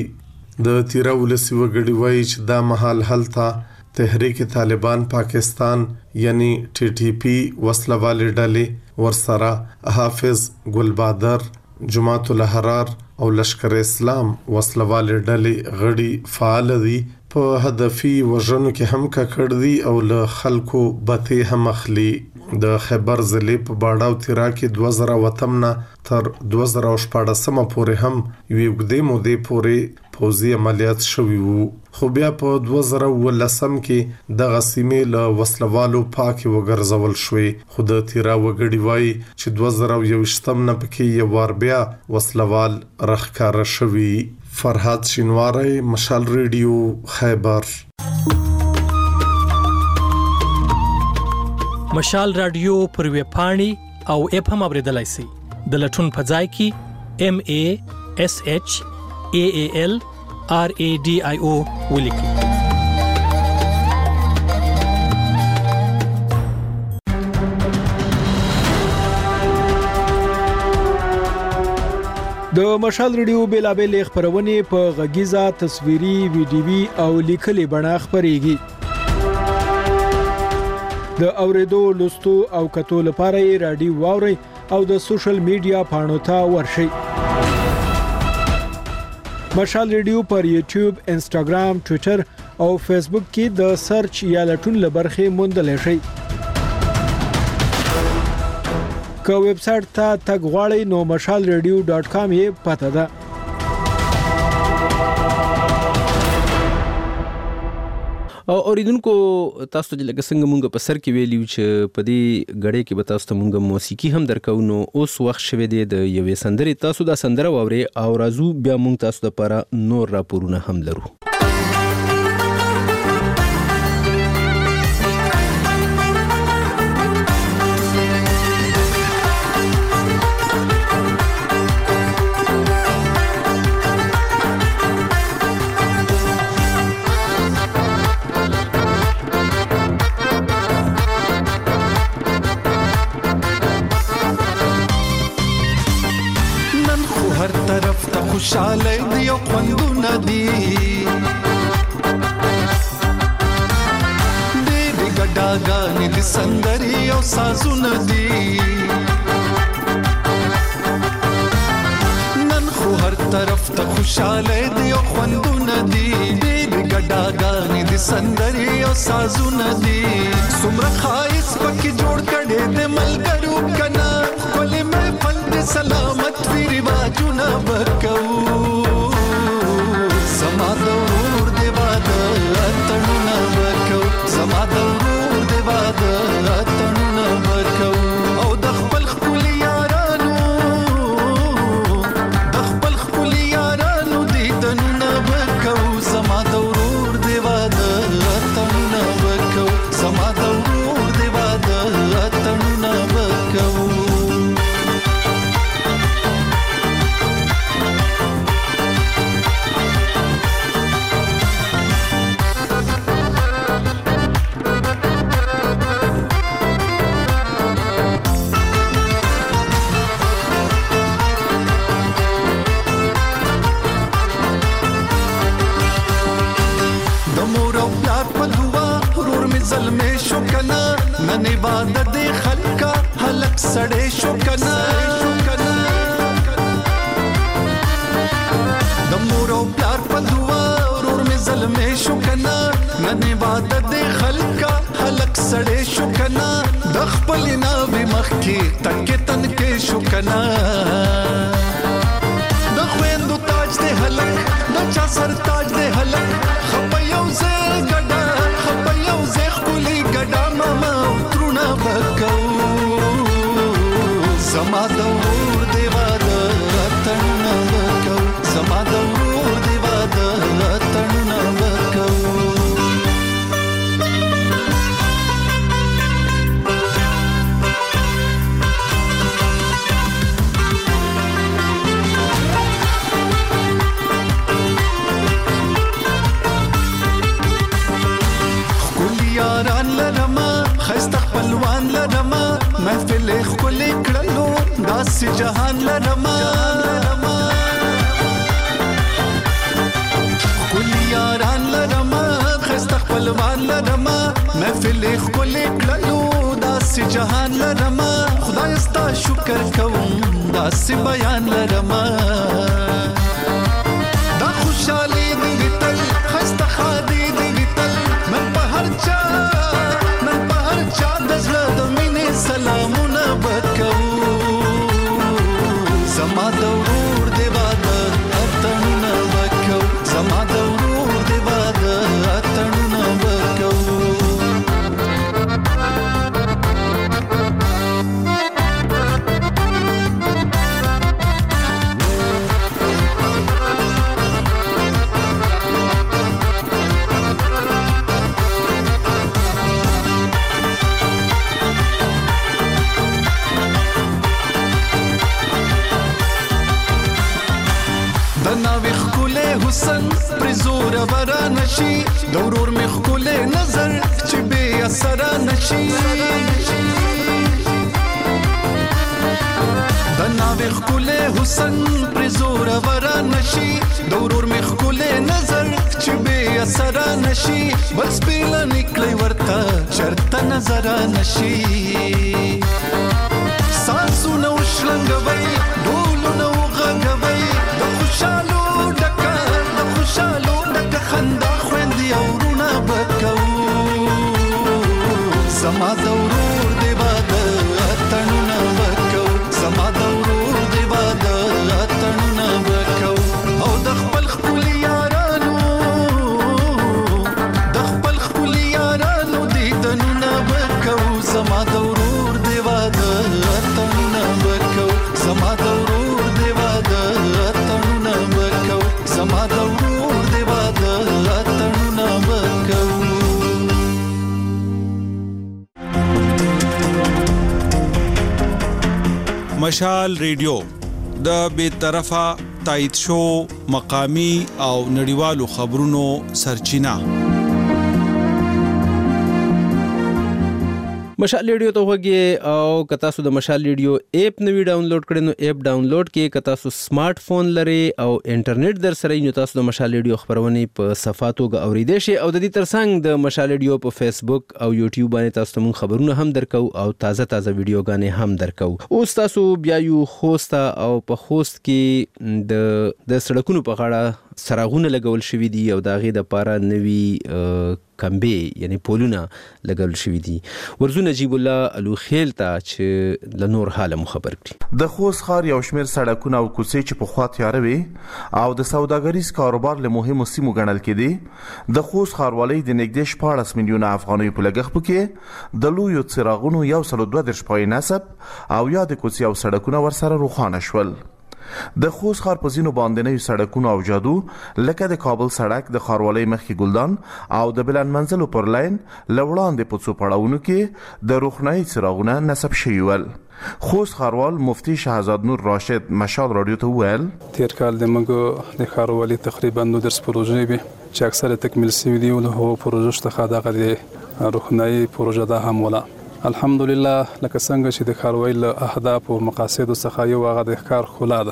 د تیرا ولسی وګړي وایي چې دا مهال هلته تحریک طالبان پاکستان یعنی ټي ټي پی وسلوال ډلې ورسره حافظ ګلبادر جماعت الاحرار او لشکر اسلام وسلوال ډلې غړي فعال دي په هدفي وژنو کې هم ککړ دي او له خلکو بته هم اخلي. د خیبر ضلع په باډا او تیرا کې دوه زره وتمنه تر دوه زره شپږ پورې هم یوې اوږدې مودې پورې پوځي عملیات شوي وو خو بیا په دوه زره ولسم کې دغه سیمې له وسلوالو پاکې وګرځول شوې خو د تیرا وګړي وایي چې دوه زره یوویشتم نه پکې یو وار بیا وسلوال راښکاره شوي. فرهاد شینواری مشال ریډیو خیبر. مشال رادیو پر وی پاڼي او اپ هم اوریدلای شئ د لټون په ځای کې ام ا اس اچ ا ا ال ار ا ډي آی او ولیکئ. د مشال ریډیو بیلابل خبرونه په غږیزه تصویري ویډیوي او لیکلي بڼه خبريږي. د اوریدو لوستو او کتو لپاره رادیو واوري او د سوشل میډیا پاڼو ته ورشئ. مشال ریډیو پر یوټیوب، انسټاګرام، ټوئیټر او فیسبوک کې د سرچ یا لټون لبرخه موندل شئ. که ویب سټ ته تګ غواړئ نو مشال ریډیو ډاٹ کام یې پته ده. او اوریدونکو تاسو چې لکه څنګه مونږ په سر کې ویلیو چې په دې غړې کې به تاسو ته مونږ موسیقي هم درکو نو اوس وخت شوه دی د یوې سندرې تاسو دا سندره واوري او راځو بیا مونږ تاسو لپاره نور راپورونه هم لرو. خوشاله دی او خوندونه دی دې ګډاګانې د سندري او سازونه دی نن خو هر طرف ته خوشاله دی او خوندونه دی دې ګډاګانې د سندري او سازونه دی څومره خایس پکې جوړ کړي د ملګرو کنا خپل محفل د سلامت وی رواجونه ورکو زما دور دی واده اتنونه ورکو زما دور دی واده اتنونه ورکو او د خپل خپل یارانو او پلار په دعا ورور می زلمې شو کنه نن عبادت خلکا هلک سړې شو کنه د مور او پلار په دعا ورور می زلمې شو کنه نن عبادت خلکا هلک سړې شو کنه د خپل ناوې مخ کې تکې تن کې شو کنه د خويندو تاج دې هلک د چا سر تاج دې هلک خپيو زه ګډا خپيو زه خولي ګډا ماما ترونه بکو زما د ور دی واده تړنه بکو زما د ور دی واده تړنه بکو یاران لرما خسته خپلوان لرما محفل خپل کړلو داس جهان لرما خپل یاران لرما خسته خپلوان لرما محفل خپل کړلو داس جهان لرما خدای ستا شکر کوم داس بیان لرما دا خوشالي دې تل خسته خادي دې تل من په هر چا من په هر چا د زړه د مینې سلامونه وکړو زما د ورور دی واده اتڼونه وکړو زما د ورور دی واده اتڼونه وکړو حسن پر زور ورا نشي دورور مخ کوله نظر چې به اثر نشي دنا مخ کوله حسن پر زور ورا نشي دورور مخ کوله نظر چې به اثر نشي بس بیل نکړی ورته چرته نظر نشي ساسو نو شلنګوي ډول نو غږوي د خوشالو خوشالو دک خندا خويندې اورونه بکو زما د ورور دی واده اتڼونه بکو زما د ورور دی واده اتڼونه بکو او د خپل خپل یارانو د خپل خپل یارانو دیدنونه بکو زما د ورور دی واده اتڼونه بکو زما د ورور دی واده اتڼونه بکو زما د مشال ریډیو د بے طرفه تایید شو مقامی او نړیوالو خبرونو سرچینه مشال ریډیو ته وګورئ او کتا سو د مشال ریډیو اپ نوی ډاونلوډ کړئ نو اپ ډاونلوډ کې کتا سو سمارټ فون لري او انټرنیټ در سره نو تاسو د مشال ریډیو خبرونه په صفحاتو غ اوریدئ شي او د دې ترڅنګ د مشال ریډیو په فیسبوک او یوټیوب باندې تاسو ته خبرونه هم درکو او تازه تازه ویډیوګانې هم درکو او تاسو بیا یو خوستا او په خوست کې د د سړکونو په غاړه سراغونه لګول شوې دي او داغه د پاره نوي کمبه یعنی پولونه لګول شوې دي ورزو نجیب الله الو خیل ته چې د نور حاله خبر کړي د خوست ښار یو شمېر سړکونه او کوڅې چې په خوا تیاره وي او د سوداګریز کاروبار له مهمو سیمو ګڼل کېدي د خوست ښاروالۍ د نږدې شپاړس میلیونه افغانیو په لګښت کې د لویو څراغونو یو سل دوه دېرش پای نصب او یا د کوڅې او سړکونه ورسره روښانه شول د خوست ښار په ځینو باندنیو سړکونو او جادو لکه د کابل سړک د ښاروالۍ مخکې ګلدان او د بلند منزلو پر لاین له وړاندې په څو پړاوونو کې د روښنایي څراغونه نصب شوي ول. خوست ښاروال مفتي شهزاد نور راشد مشال رادیو ته وویل تیر کال د موږ د ښاروالۍ تقریبا نو درس پروژې وي چې اکثره تکمیل شوي دي او هغو پروژو څخه دغه د روښنایي پروژه ده هم ولا الحمدلله لکه څنګه چې د ښاروالۍ له اهداف او مقاصد څخه یو هغه د ښار خلا ده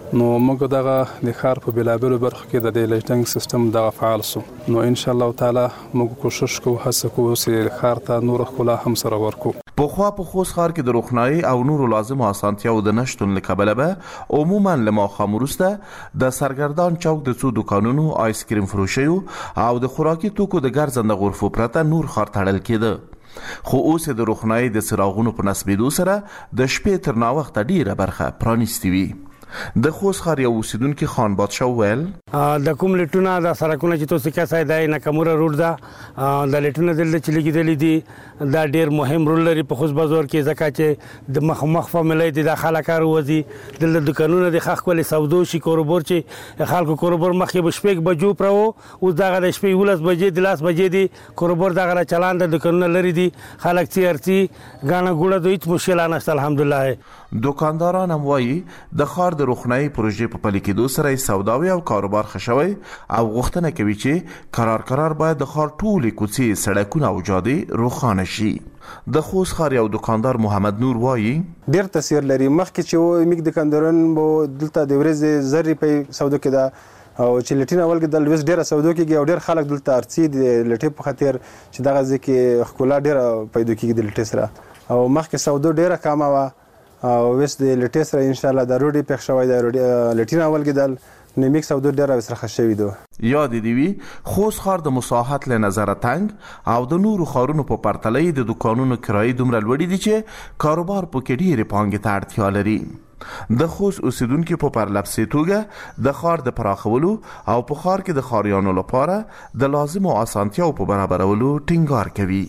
نو موږ دغه د ښار په بلابلو برخو کې د دې لجننګ سیستم دغه فعال سو نو ان شاء الله تعالی موږ کوشش کوو هڅه کوو چې ښار ته نور خلا هم سره ورکو. په خوا په خوست ښار کې د روښنايي او نورو لازم اسانتیاو د نشټون لکبله به عموما لما خامورسته د سرګردان چوک د څو دکانونو آیس کریم فروشیو او د خوراکي توکو د ګرځنده غرفو پرته نور ښار تړل کېده خو اوس د روښنايي د څراغونو په نصبېدو سره د شپې تر ناوخته ډیره برخه پرانیستې وي. د خوست ښار یو اوسیدونکي خان بادشاه ویل د کوم لټونه د سرکونه چې تاسو کې سای دای نکموره روډ دا د لټونه دلته چې لګیدلې دي دا ډیر مهم رول لري په خوست بازار کې ځکه چې د مخ مخ فاملې دي د خلکار وځي د دکانونو د خخ کولې سودو شي کاروبار چې خلکو کاروبار مخې بشپېک بجو پرو او دغه د شپې ولس بجې د لاس بجې دي کاروبار دغه چلان د دکانونو لري دي خلک چیرتي غاڼه ګوړه دوی هیڅ مشکل نه الحمدلله. دکانداران هم وایي د ښار د روښنايي پروژې په پلي کېدو سره سوداوي او کاروبار خښوي او غوښتنه کوي چې قرار قرار باید د ښار ټولې کوڅې سړکونه او جادې روښانه شي. د خوست ښار یو دکاندار محمد نور وایي ډیر تاثیر لري مخکې چې میګ دکانداران بو دلته د ورځې زری په سودو کې دا او چې لټین اول کې د لويس ډیره سودو کې او ډیر خلک دلته ارڅي د لټې په خاطر چې دغه ځکه خپل ډیره پیدا کېږي د لټې سره او مخکې سودو ډیره کمه وا او وس د لټې سره ان شاء الله د روډي پخ شوی د روډي لټین اول کې د نیمکس او د ډیره وسره خښوي دو. یاد دی وی خوست ښار د مساحت له نظر تنگ او د نورو ښارونو په پرتلې د دکانونو کرایي دومره لوړې دي چې کاروبار پکې ډېرې پانګې ته اړتیا لري. د خوست اوسیدونکو په پرلپسې توګه د ښار د پراخولو او په ښار کې د ښاریانو لپاره د لازمو اسانتیاو په برابرولو ټینګار کوي.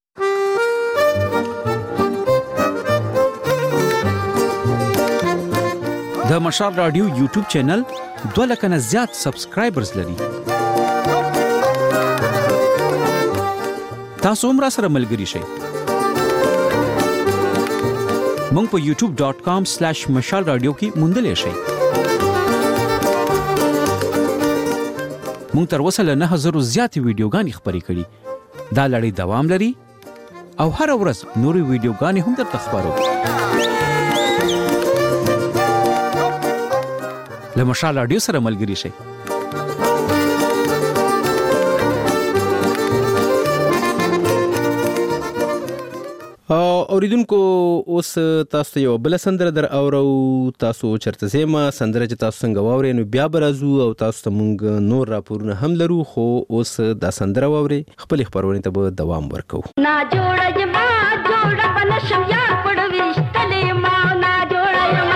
د مشال رادیو یوټیوب چینل دوه لکه نه زیات سبسکرایبرز لري. تاسو هم را سره ملګري شئ. مونږ په یوټیوب ډاٹ کام سلیش مشال رادیو کې موندلی شئ. مونږ تر اوسه له نه زره زیاتې ویډیوګانې خپرې کړي. دا لړۍ دوام لري او هر ورځ نورې ویډیوګانې هم درته خپرو. له مشال رادیو سره ملګري شئ. اوریدونکو اوس تاسو یو بل سندره در اورو تاسو چرته زما سندره چې تاسو څنګه واورئ نو بیا برازو او تاسو ته مونږ نور راپورونه هم لرو خو اوس دا سندره واورئ خپل خبرونه ته به دوام ورکو. نا جوړه جما جوړه بنشم یا پړويش تلې ما نا جوړه جما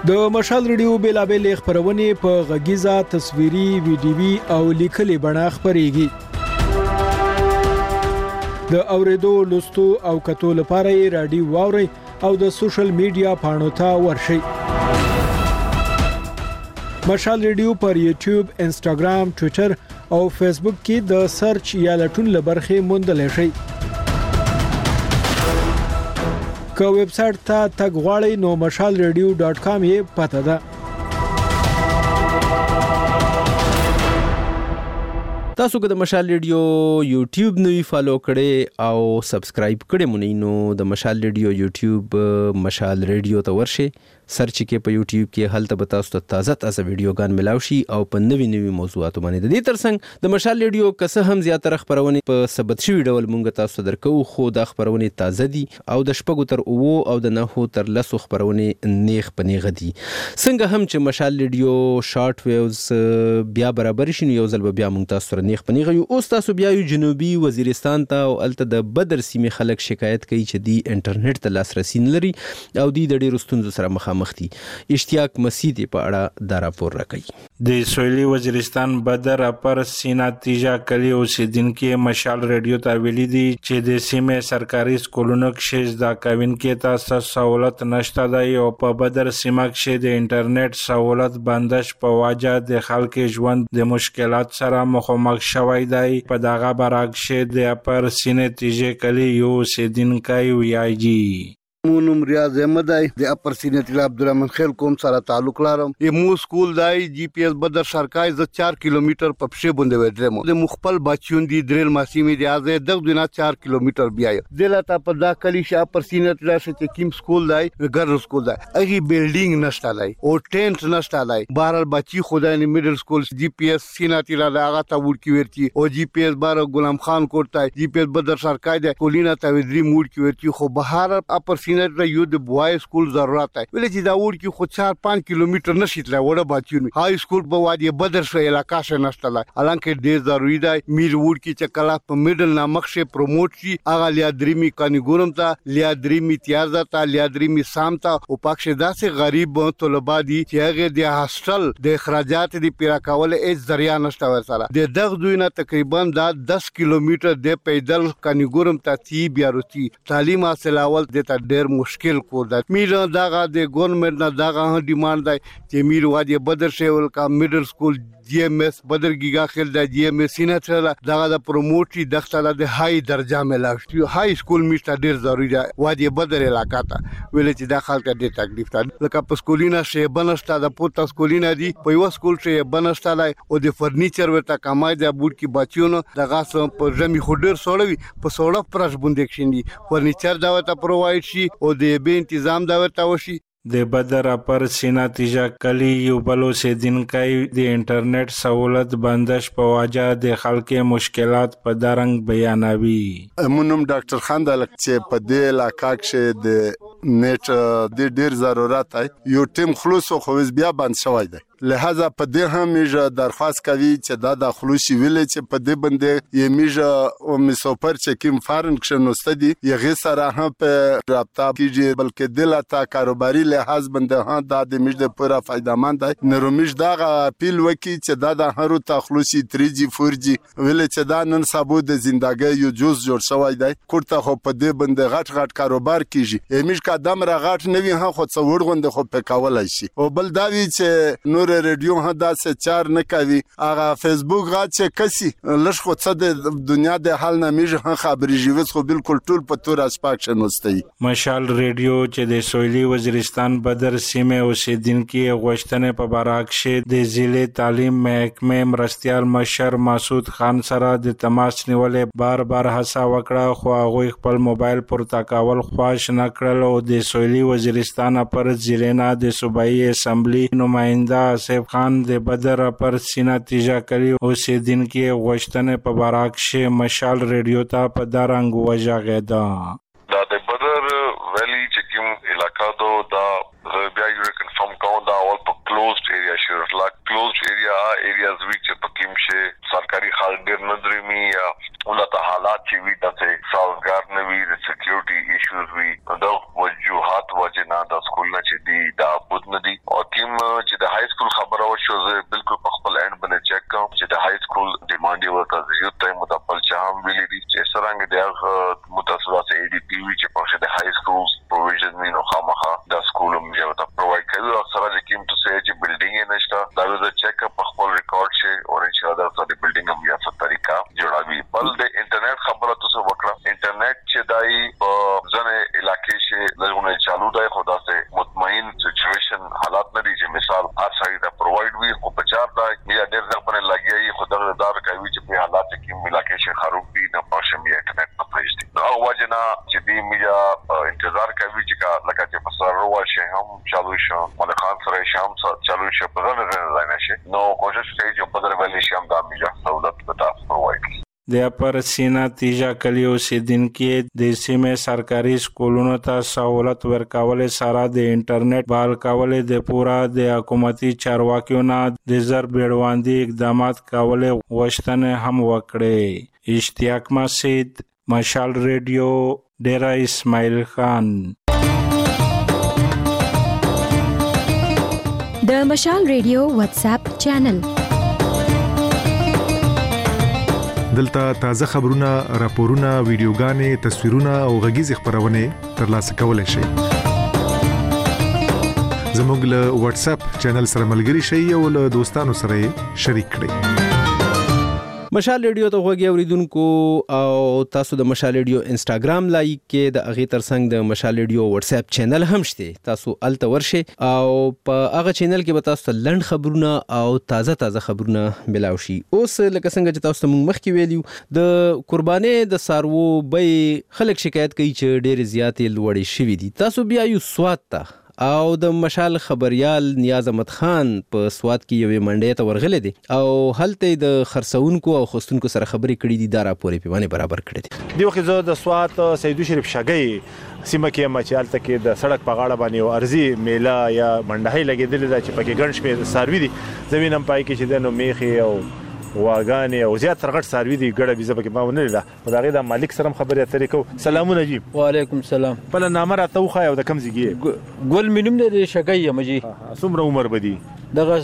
د مشال ریډیو بیلابل خبرونه په غږیزه تصویري ویډیوي او لیکلي بڼه خبريږي د اوریدو لوستو او کتو لپاره رادیو واوري او د سوشل میډیا پاڼو ته ورشي مشال ریډیو پر یوټیوب انسټاګرام ټوئیټر او فیسبوک کې د سرچ یا لټون لبرخه موندل شي که ویب سټ ته تګ غواړئ نو مشال ریډیو ډاټ کام یې پته ده تاسو که د مشال ریډیو یوټیوب نوی فالو کړئ او سبسکرایب کړئ مونږ نو د مشال ریډیو یوټیوب مشال ریډیو ته ورشئ سرچ کې په یوټیوب کې هلته به تاسو ته تازه تازه ویډیوګان ملاو شي او په نوي نوي موضوعاتو باندې د دې ترڅنګ د مشال ریډیو کسه هم زیاتره خبرونه په ثبت شوی ډول مونږ تاسو ته درکو خو د خبرونه تازه دي او د شپږو تر اوو او د نهو تر لسو خبرونه نیغ پنیغ دي څنګه هم چې مشال ریډیو شارټ ویوز بیا برابر شي یو ځل بیا مونږ تاسو سره نیغ پنیغ یو اوس تاسو بیا یو جنوبي وزیرستان ته او الته د بدر سیمې خلک شکایت کوي چې دی انټرنیټ ته لاسرسي نه لري او دی د ډیرو ستونزو سره مخامخ دي اشتیاق مسعود په اړه دا راپور راکړي د سویلي وزیرستان بدر اپر سینا تیجا کلی اوسیدونکو مشال ریډیو ته ویلي دي چې د سیمې سرکاري سکولونو کې زده کوونکو ته سہولت نشته دی او په بدر سیمه کې د انټرنیټ سہولت بندش په وجه د خلکو ژوند د مشکلات سره مخامخ شوی دی په دغه برعکس د اپر سینا تیجا کلی یو اوسیدونکو ویاجی مونم ریاض احمد دی د اپر سینټ عبدالرحمن خیل کوم سره تعلق لرم یمو سکول دی جی پی ایس بدر سرکای ز چار کیلومتر په پښه باندې ودرم د مخبل بچون دی درل ماسیمه دی از د دنا چار کیلومتر بیا دلته په دا کلی ش اپر سینټ راشه کیم سکول دی ګر سکول دی اغي بیلډینګ نشته دی او ټینټ نشته دی بهر بچی خدای نه میډل سکول جی پی ایس سینټ را هغه ته ورکی ورتی او جی پی ایس بار غلام خان کوټای جی پی ایس بدر سرکای دی کولینا ته ودری موډ کی ورتی خو بهر اپر سینټ یو د بوای سکول ضرورت دی ولې چې دا ور کې خو چار پنځه کیلومتر نشي تلای وړه بچیونه های سکول په وادي بدر شو علاقہ شه نشته الانکه ډیر ضروری دی میر ور کې چې کلا په میډل نامخشه پروموټ شي اغه لیا دریمي کانګورم ته لیا دریمي تیار ته لیا دریمي سام ته او پښه داسې غریب طلبه دي چې هغه د هاستل د اخراجات دی پیرا کول هیڅ ذریعہ نشته ورسره د دغه دوی نه تقریبا دا دس کیلومتر د پیدل کانګورم ته تی بیا روتي تعلیم حاصل اول د ته ډیر مشکل کو دا میر دغه د ګورنمنت نه دغه ډیماند دی چې میر وادي بدر شیول کا میډل سکول جی ایم ایس بدر گیگا خل د جی ایم ایس نه تر دغه د پروموټي دغه د های درجه ملاوي های سکول میشته ډیر ضروری دی وادي بدر علاقہ ته ویل چې د خلک ډیر تکلیف ده لکه په سکولینا شی بنستا د پورتا سکولینا دی په یو سکول شی بنستا لای او د فرنیچر ورته کمای د بوټ کی بچیونو دغه سم په ژمی خډر سوړوي په سوړه پرش بوندې کښینی فرنیچر دا ورته پرووایډ شي او د به تنظیم دا ورته وشي د بدر اپر سینا تیجا کلی یو بلو سے دن کای د انټرنیټ سہولت بندش په واجه د خلکو مشکلات په درنګ بیانوي مونږ ډاکټر خان د لکچې په دې علاقہ کې د نیټ د ډیر ضرورت دی یو ټیم خلوص خو بیا بند شوی دی لہذا په دې هم میجه درخواست کوي چې دا د خلوصي ویل چې په دې باندې یې میجه او میسوپر چې کوم فارن کښنوسته دي یغه سره هم په رابطه کیږي بلکې دلته کاروباري لحاظ باندې ها د میجه پورا فائدمند دی نرومیج دا اپیل وکي چې دا د هرو تخلوصي تری جی فور جی ویل چې دا نن سبو د ژوندۍ یو جز جوړ شوی دی کوړه خو په دې باندې غټ غټ کاروبار کیږي یمیج کا دم را غټ نوي هم خو څوړ غوند خو په کولای شي او بل دا وی چې نور ریډیو هدا سه چار نه کوي هغه فیسبوک غا چې کسي لږ خو څه د دنیا د حال نه میږي خبري جوړ خو بالکل ټول په تور اسپاک شنوستي مشال ریډیو چې د سویلي وزیرستان بدر سیمه اوسیدونکو غوښتنې په باراکشه د ضلع تعلیم محکمه مرستيال مشر مسعود خان سره د تماس نیولې بار بار هڅه وکړه خو هغه خپل موبایل پورته کول خواش نه کړل او د سویلي وزیرستان پر ضلع نه د صوبایي اسمبلی نماینده سیف خان د بدر پر سینا تیجا کلی اوسیدونکو غوښتنې په باراکشه مشال ریډیو ته په دارنګ وژغېدا دا د بدر ویلی چې کوم علاقہ دو دا بیا یو کنفرم کوم دا اول په کلوزډ ایریا شیر لا کلوزډ ایریا ایریاز وی چې په کوم شي سرکاري خال ډیر نظر می یا ولته حالات چې وی د سازګار نه وی د سکیورټي ایشوز وی دا وجوهات وجه نه د سکول نه چې دی دا بود نه دی او شو زه بالکل په خپل اند باندې چیک کوم چې د های سکول ډیمانډ یو ته یو ټایم متپل چام ویلي دي چې څنګه د متاسفه ای ډي پی وی چې په د های سکول پروویژن نو خامخا د سکول موږ ته پرووایډ کوي او سره د کیم ټو سي چې بلډینګ یې نشته دا د چیک اپ خپل ریکارډ شي او ان شاء الله د بلډینګ هم یا څه طریقه جوړاوي بل د انټرنیټ خبره تاسو وکړه انټرنیټ چې دای په ځنه علاقې شي لږونه چالو دی خدا سه مطمئن سچويشن حالات نه دي چې مثال اسای دا پرووایډ وي خو په چار دا یا ډېر ځکه باندې لګي خدا دار کوي چې په حالات کې علاقې شي خراب دي نه پښه می انټرنیټ په پېشتي نو واجنا چې دی میا انتظار کوي چې کا لکه چې په سر ورشي هم چالو شي مله خان سره شام چالو شي په ځنه نه نه شي نو کوشش کوي چې په دروازه شي هم دا میا سہولت پتا پرووایډ د اپر سینا تیجا کلی اوسیدونکو د سیمه سرکاري سکولونو ته سہولت ورکول سره د انټرنیټ بحال کول د پورا د حکومتي چارواکیو نه د زر بیړواندي اقدامات کول وشتنه هم وکړي اشتیاق مسجد مشال ریډیو ډیرا اسماعیل خان د مشال ریډیو واتس اپ چینل دلته تازه خبرونه، راپورونه، ویډیوګانې، تصویرونه او غږیز خبرونه ترلاسه کولای شئ. زموږ له واتس اپ چینل سره ملګري شئ او له دوستانو سره شریک کړئ. مشال ریډیو ته غوږی اوریدونکو او تاسو د مشال ریډیو انستګرام لایک کې د اغه ترڅنګ د مشال ریډیو واتس اپ چینل هم شته. تاسو الته ورشئ او په هغه چینل کې به تاسو لند خبرونه او تازه تازه خبرونه ملاوي شي. اوس لکه څنګه چې تاسو موږ مخکې ویلیو د قرباني د سارو به خلک شکایت کوي چې ډېر زیاتې لوړې شوې دي. تاسو بیا یو سواد ته او د مشال خبريال نیاز احمد خان په سواد کې یوې منډې ته ورغلې دي او هلته د خرڅونکو او خستونکو سره خبرې کړې دي دا راپورې پیوانه برابر کړې دي. دی وخت زه د سواد سیدو شریف شګي سیمه کې مچالته کې د سړک په غاړه باندې او ارزي میله یا منډهي لګېدل دا چې پکې ګڼ شمېر ساروي دي زمينم پای کې چې د نو میخي او واغانې او زیات ترغټ ساروي دي ګړه بيزه پکې ما ونه لیدا په دغه د مالک سره خبرې اترې کو. سلامونه جی. وعلیکم السلام. په نامه راته خو او د کم زیږي ګل مینم د شګي مجي څومره عمر بدی دغه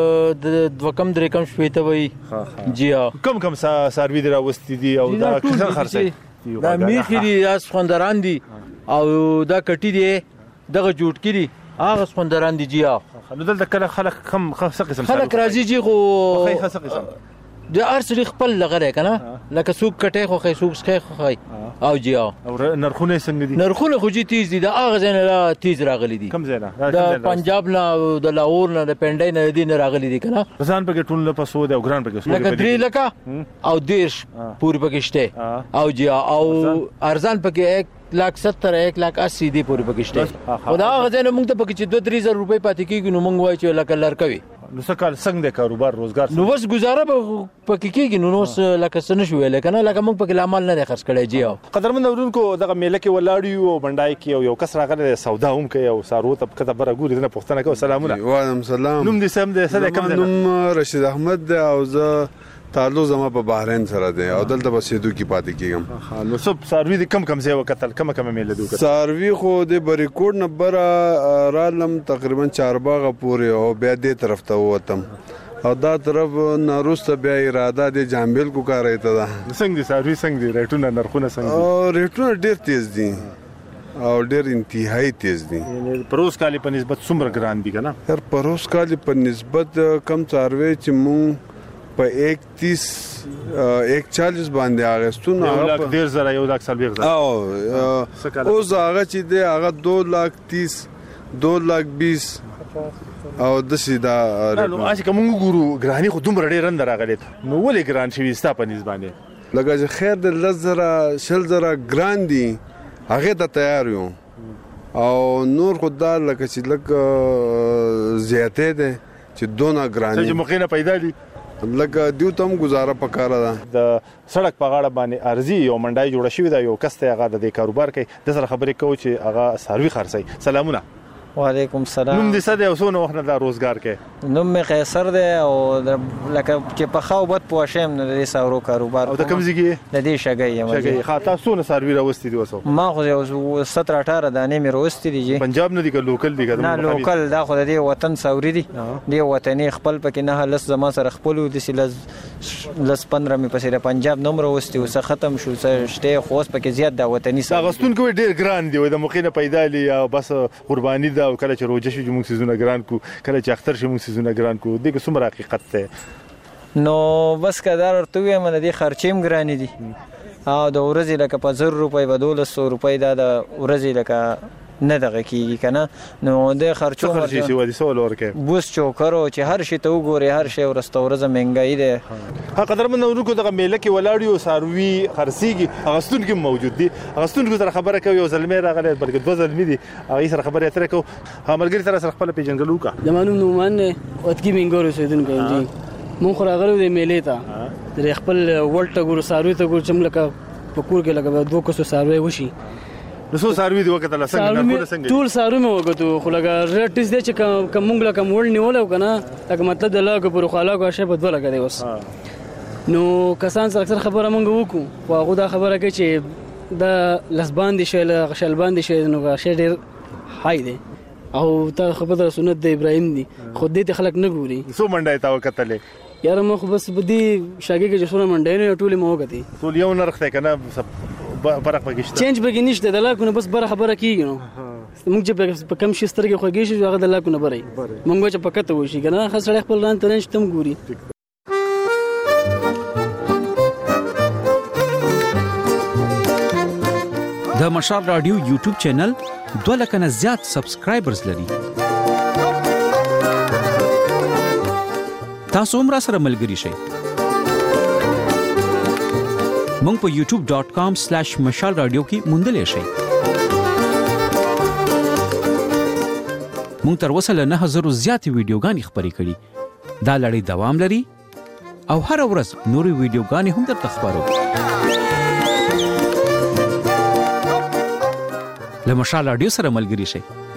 د دوه کم درې کم شپېته وي جی ها کم کم ساروي درا وستې دي او دا څنګه خرڅي دا میخي دي اس خوندران دي او دا کټي دي دغه جوړ کړي هغه خوندران دي جی ها نو دلته کله خلک کم خاصه قسم خلک راځي جی خو خاصه قسم د ارسري خپل لغره کنه لکه سوق کټه خو خې سوق سخه خو خې او جی او نرخونه څنګه دي نرخونه خو جی تیز دي د اغه زنه لا تیز راغلي دي کم زنه د پنجاب نه د لاهور نه د پندای نه دي نه راغلي دي کنه ځان پکې ټول په سود او ګران پکې لکه درې لکه او دیش پوری پکې شته او جی او ارزان پکې یک لاکھ ستر ایک لاکھ اسی دی پوری پکې شته خدا غزنه موږ ته پکې دوه درې زره روپۍ پاتې کیږي نو موږ وای چې لکه لړکوي نو څنګه څنګه د کاروبار روزګار نو بس گزاره پکې کیږي نو نو لکه سن شو لکه نه لکه موږ پکې عمل نه خرڅ کړی جی او قدرمن اورونکو دغه میله کې ولاړیو او بندای کې یو کس راغلی سودا هم کوي او سارو ته کته بره ګوري نه پښتنه کوي. سلامونه. وعلیکم السلام. نوم دې سم دې سره کوم نوم رشید احمد دی او زه تعلق زما په بحرین سره دی او دلته بس سیدو کې پاتې کیږم. نو سب ساروی دې کم کم ځای وکتل کم کم میله دوه ساروی خو د بریکوډ نمبر رالم تقریبا چارباغه پورې او بیا دې طرف ته وتم او دا طرف ناروسته بیا اراده د جامبل کو کارای ته ده. څنګه دي ساروی څنګه دي ریټونه نرخونه څنګه دي؟ او ریټونه ډیر تیز دي او ډیر انتهایی تیز دي. یعنی پروس کالی په نسبت څومره ګران دي کنه؟ هر پروس کالی په نسبت کم څاروي چې مونږ په اکتیس ایک چالیس باندې اغستون یو لاکھ ډیر زره یو لاکھ سلوي زره او اوس هغه چې دی هغه دو لاکھ تیس دو لاکھ بیس او د سیدا نو اسی کوم ګورو ګرانی خو دومره ډیر اندر راغلی نو ولې ګران شوی ستا په نسبانه لکه چې خیر د لزره شل زره ګران دي هغه ته تیار یو او نور خدای لکه چې لکه زیاته ده چې دونه ګرانی چې مخینه پیدا دي لکه دیو تم گزاره پکاره ده د سړک په غاړه باندې ارزي یو منډای جوړه شوی دا یو کس ته هغه د کاروبار کوي د سره خبرې کوي چې هغه سروي خرڅي. سلامونه. وعلیکم السلام. نوم دې څه دی او څونه وخت نه دا روزګار کوي؟ نوم مې قیصر دی او لکه چې په خاو بد پوه شم نو د دې ساورو کاروبار او د کوم ځای کې د دې شګۍ یم شګۍ ښه تاسو څونه څاروي راوستي دي اوس ما خو یو ستره اټاره دانې مې راوستي دي پنجاب نه دي که لوکل دي که نه لوکل دا خو د دې وطن ساوري دي دې وطني خپل پکې نه لس زما سره خپل و داسې لس لس پندره مې پسې د پنجاب نه هم راوستي و څه ختم شو څه شته خو اوس پکې زیات دا وطني اغوستونکي وایي ډېر ګران دي وایي د موقع نه پیدا دي او بس قرباني ده او کله چې روژه شي موږ څیزونه ګران کړو کله چې اختر شي موږ څیزونه ګران کړو دې کې څومره حقیقت دی نو بس که دا ورته ووایم د دې خرچې هم ګرانې دي او د ورځې لکه په زر روپۍ به دولس سوه روپۍ دا د ورځې لکه نه دغه کېږي که نه نو د خرچو بوس چوکرو چې هر شي ته وګورې هر شی ورځ ته ورځه مهنګایي دی ها قدرمن اورونکو دغه میله کې ولاړ یو څاروي خرڅېږي اغوستونکي هم موجود دي اغوستونکو سره خبره کوي یو زلمی راغلی بلکې دوه زلمي دي هغوی سره خبرې اترې کوو هغه ملګري سره سره خپله پېژندګلو وکړه زما نوم نومان دی وتکي مینګور اوسېدونکی یم جي مونږ خو راغلي وو دې میلې ته د خپل ورلډ ته ګورو څاروي ته ګورو چې موږ لکه په کور کې لکه دوه کسو څاروی وشي نو څو څاروي دي وکتل څنګه نرخونه څنګه ټول څاروي مې وکتو خو لکه ریټ دی چې کوم موږ لکه موړ نیول او کنه لکه مطلب د لاګو پر خلاګو شی په دوه لګا دی اوس نو کسان سره اکثر خبره موږ وکړو خو هغه دا خبره کوي چې دا لسبان دي شي غشلبان دي شي نو شی ډیر هاي دی او تا خبره سنت د ابراهيم دي خو دې خلک نه ګوري څو منډه تا وکتلې یاره مخ بس بدی شاګي کې جسونه منډه نه ټولې مو وکتي ټول یو نرخ ته کنه فرق پکې شته چینج بګی نشته د لاکو بس بره خبره کیږي نو موږ چې په کم شي سترګې خوږی شي هغه د لاکو نه بره موږ چې پکته وشي کنه خاصه خپل ران ترنج تم ګوري د مشال رادیو یوټیوب چینل دوه لک نه زیات سبسکرایبرز لري تاسو هم را سره ملګري شئ مونږ په یوټیوب ډاٹ کام سلیش مشال رادیو کې موندلې شئ مونږ تر اوسه له نه هزارو زیاتې ویډیوګانې خپرې کړي دا لړۍ دوام لري او هر ورځ نورې ویډیوګانې هم درته خپرو له مشال رادیو سره ملګري شئ